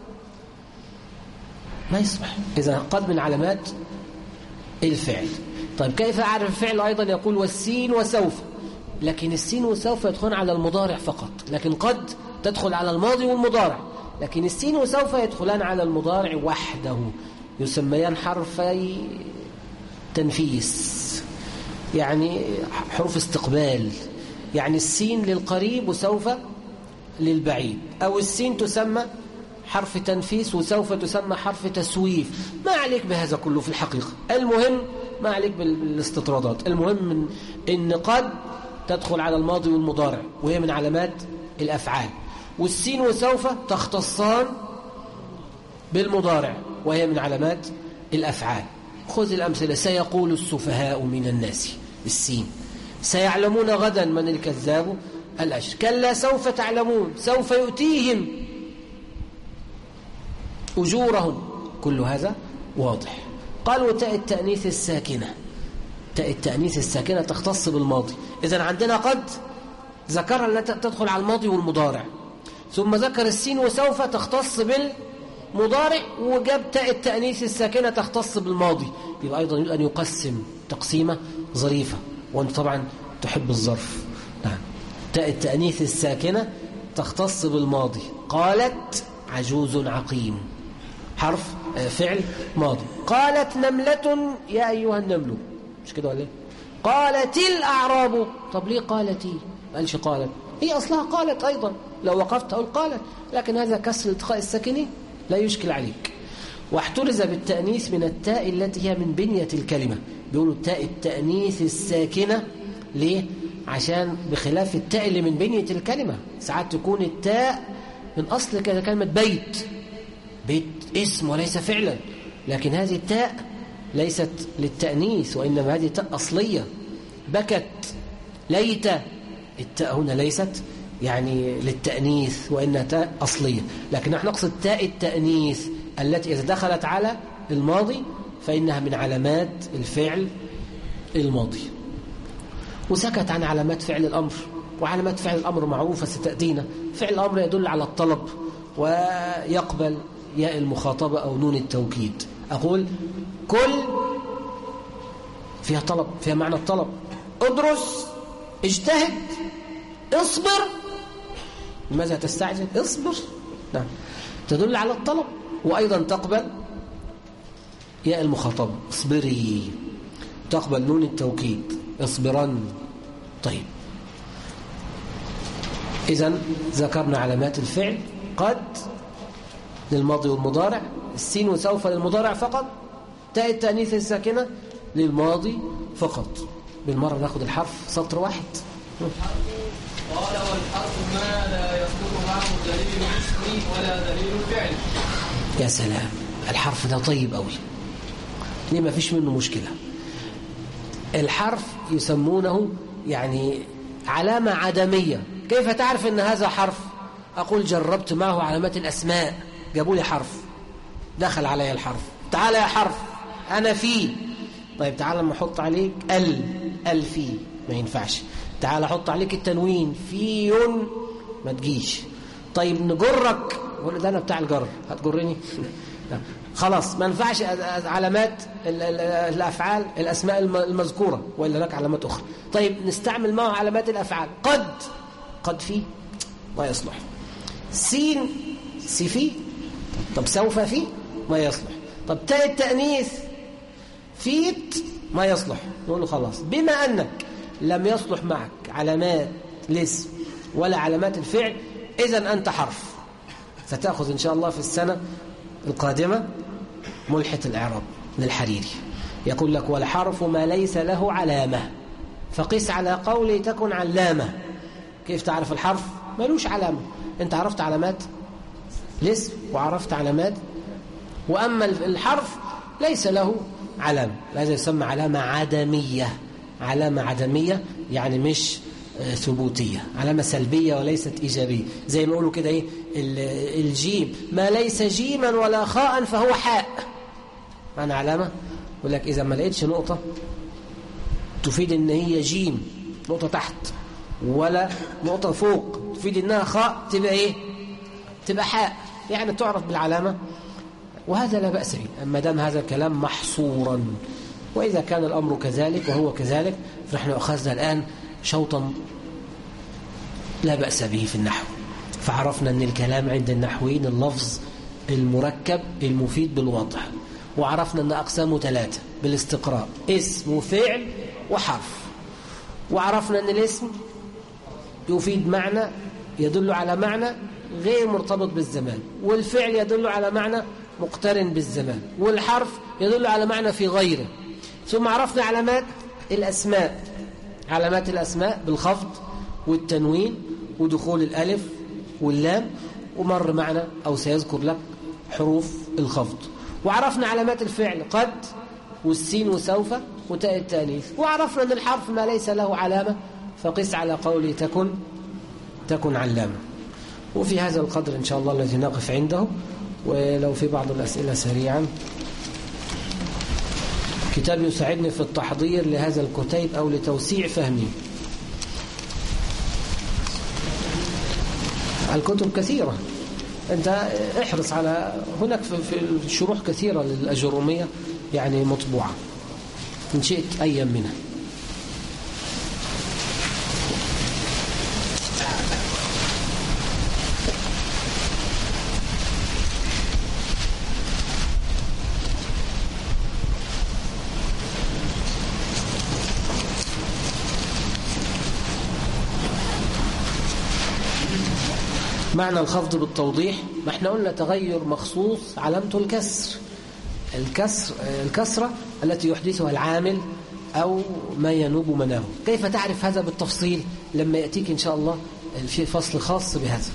ما يصبح. إذا قد من علامات الفعل. طيب كيف أعرف الفعل؟ أيضا يقول والسين وسوف، لكن السين وسوف يدخلون على المضارع فقط، لكن قد تدخل على الماضي والمضارع، لكن السين وسوف يدخلان على المضارع وحده، يسميان حرفي تنفيس، يعني حروف استقبال. يعني السين للقريب وسوف للبعيد، أو السين تسمى حرف تنفيس وسوف تسمى حرف تسويف. ما عليك بهذا كله في الحقيقة، المهم ما عليك بالاستطرادات. المهم من إن قد تدخل على الماضي والمضارع وهي من علامات الأفعال، والسين وسوف تختصان بالمضارع وهي من علامات الأفعال. خذ الأمثلة: سيقول السفهاء من الناس، السين. سيعلمون غدا من الكذاب الأشر. كلا سوف تعلمون، سوف يؤتيهم أجورهم. كل هذا واضح. قال وتاء التأنيث الساكنة، تاء التأنيث الساكنة تختص بالماضي. إذن عندنا قد ذكرها التي تدخل على الماضي والمضارع، ثم ذكر السين وسوف تختص بالمضارع، وجاب تاء التأنيث الساكنة تختص بالماضي. يبقى أيضا يريد أن يقسم تقسيمة ظريفة، وأنت طبعا تحب الظرف. نعم. تاء التأنيث الساكنة تختص بالماضي. قالت عجوز عقيم، حرف فعل ماضي. قالت نملة يا أيها النمل، مش كده ولا ايه؟ قالت الأعراب. طب ليه قالتي؟ ما قالش قالت، هي أصلها قالت أيضا، لو وقفت أقول قالت، لكن هذا كسر التقاء الساكنين لا يشكل عليك. واحترز بالتأنيث من التاء التي هي من بنية الكلمة. بيقولوا تاء التأنيث الساكنة ليه؟ عشان بخلاف التاء اللي من بنية الكلمة، ساعات تكون التاء من أصل كلمة بيت، بيت اسم وليس فعلا، لكن هذه التاء ليست للتأنيث، وإنما هذه تاء أصلية. بكت، ليت، التاء هنا ليست يعني للتأنيث، وإنها تاء أصلية. لكن نحن نقصد تاء التأنيث التي إذا دخلت على الماضي فإنها من علامات الفعل الماضي. وسكت عن علامات فعل الأمر، وعلامات فعل الأمر معروفة ستأتينا. فعل الأمر يدل على الطلب ويقبل ياء المخاطبة أو نون التوكيد. أقول كل فيها طلب، فيها معنى الطلب. ادرس، اجتهد، اصبر. لماذا تستعجل؟ اصبر. نعم، تدل على الطلب. وأيضا تقبل ياء المخاطبة، اصبري. تقبل نون التوكيد، اصبرن. طيب، إذن ذكرنا علامات الفعل: قد للماضي والمضارع، السين وسوف للمضارع فقط، تاء التأنيث الساكنة للماضي فقط. بالمرة ناخد الحرف سطر واحد. قال والحرف ما لا يكون معه دليل الاسم ولا دليل الفعل. يا سلام، الحرف ده طيب قوي، ليه ما فيش منه مشكلة. الحرف يسمونه يعني علامة عدمية. كيف تعرف ان هذا حرف؟ اقول جربت معه علامات الاسماء، جابوا لي حرف، دخل علي الحرف. تعال يا حرف، انا فيه. طيب تعال لما احط عليك ال ال فيه، ما ينفعش. تعال احط عليك التنوين في، ما تجيش. طيب نجرك، ولا ده انا بتاع الجر، هتجرني؟ خلاص ما ينفعش علامات الافعال الاسماء المذكوره، ولا لك علامات اخرى. طيب نستعمل معه علامات الافعال. قد، قد فيه ما يصلح. سين سفي. طب سوف في ما يصلح. طب تاء التأنيث فيت ما يصلح. نقول له خلاص بما أنك لم يصلح معك علامات الاسم ولا علامات الفعل، إذن أنت حرف. ستأخذ إن شاء الله في السنة القادمة ملحة الإعراب للحريري، يقول لك والحرف ما ليس له علامة فقس على قولي تكن علامة. كيف تعرف الحرف؟ ملوش علامة. أنت عرفت علامات الاسم وعرفت علامات، وأما الحرف ليس له علامة، هذا يسمى علامة عدمية. علامة عدمية يعني مش ثبوتية، علامة سلبية وليست إيجابية. زي ما يقولوا كده إيه الجيم ما ليس جيما ولا خاء فهو حاء، معنى علامة. يقول لك إذا ما لقيتش نقطة تفيد إن هي جيم نقطة تحت ولا نقطة فوق تفيد إنها خاء، تبقى إيه؟ تبقى حاء، يعني تعرف بالعلامة، وهذا لا بأس به أما دام هذا الكلام محصورا. وإذا كان الأمر كذلك وهو كذلك فنحن أخذنا الآن شوطا لا بأس به في النحو. فعرفنا أن الكلام عند النحويين اللفظ المركب المفيد بالوضع، وعرفنا أن أقسامه ثلاثة بالاستقراء: اسم وفعل وحرف. وعرفنا أن الاسم يفيد معنى يدل على معنى غير مرتبط بالزمان، والفعل يدل على معنى مقترن بالزمان، والحرف يدل على معنى في غيره. ثم عرفنا علامات الأسماء، علامات الأسماء بالخفض والتنوين ودخول الألف واللام، ومر معنا أو سيذكر لك حروف الخفض. وعرفنا علامات الفعل قد والسين وسوف وتاء التانيث. وعرفنا أن الحرف ما ليس له علامة فقس على قولي تكن تكن علامة. وفي هذا القدر إن شاء الله الذي نقف عنده. ولو في بعض الأسئلة سريعا، كتاب يساعدني في التحضير لهذا الكتيب أو لتوسيع فهمي. الكتب كثيرة، أنت احرص على هناك في شروح كثيرة للأجرومية يعني مطبوعة إن شئت أيام منها. معنى الخفض بالتوضيح، ما احنا قلنا تغير مخصوص علامته الكسر. الكسر الكسرة التي يحدثها العامل أو ما ينوب مناه. كيف تعرف هذا بالتفصيل لما يأتيك إن شاء الله في فصل خاص بهذا.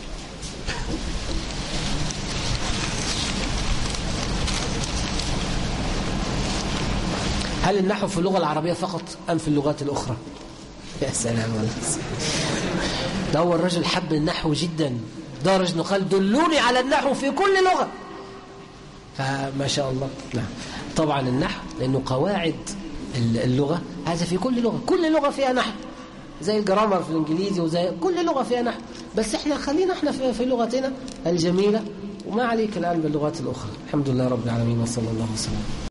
هل النحو في اللغة العربية فقط أم في اللغات الأخرى؟ يا سلام والله. ده هو الرجل حب النحو جدا، درج انه قال دلوني على النحو في كل لغة. فما شاء الله. نعم طبعا النحو لأنه قواعد اللغة هذا في كل لغة، كل لغة فيها نحو، زي الجرامر في الإنجليزي وزي كل لغة فيها نحو. بس احنا خلينا احنا في, في لغتنا الجميلة، وما عليك الآن باللغات الأخرى. الحمد لله رب العالمين وصلى الله وسلم.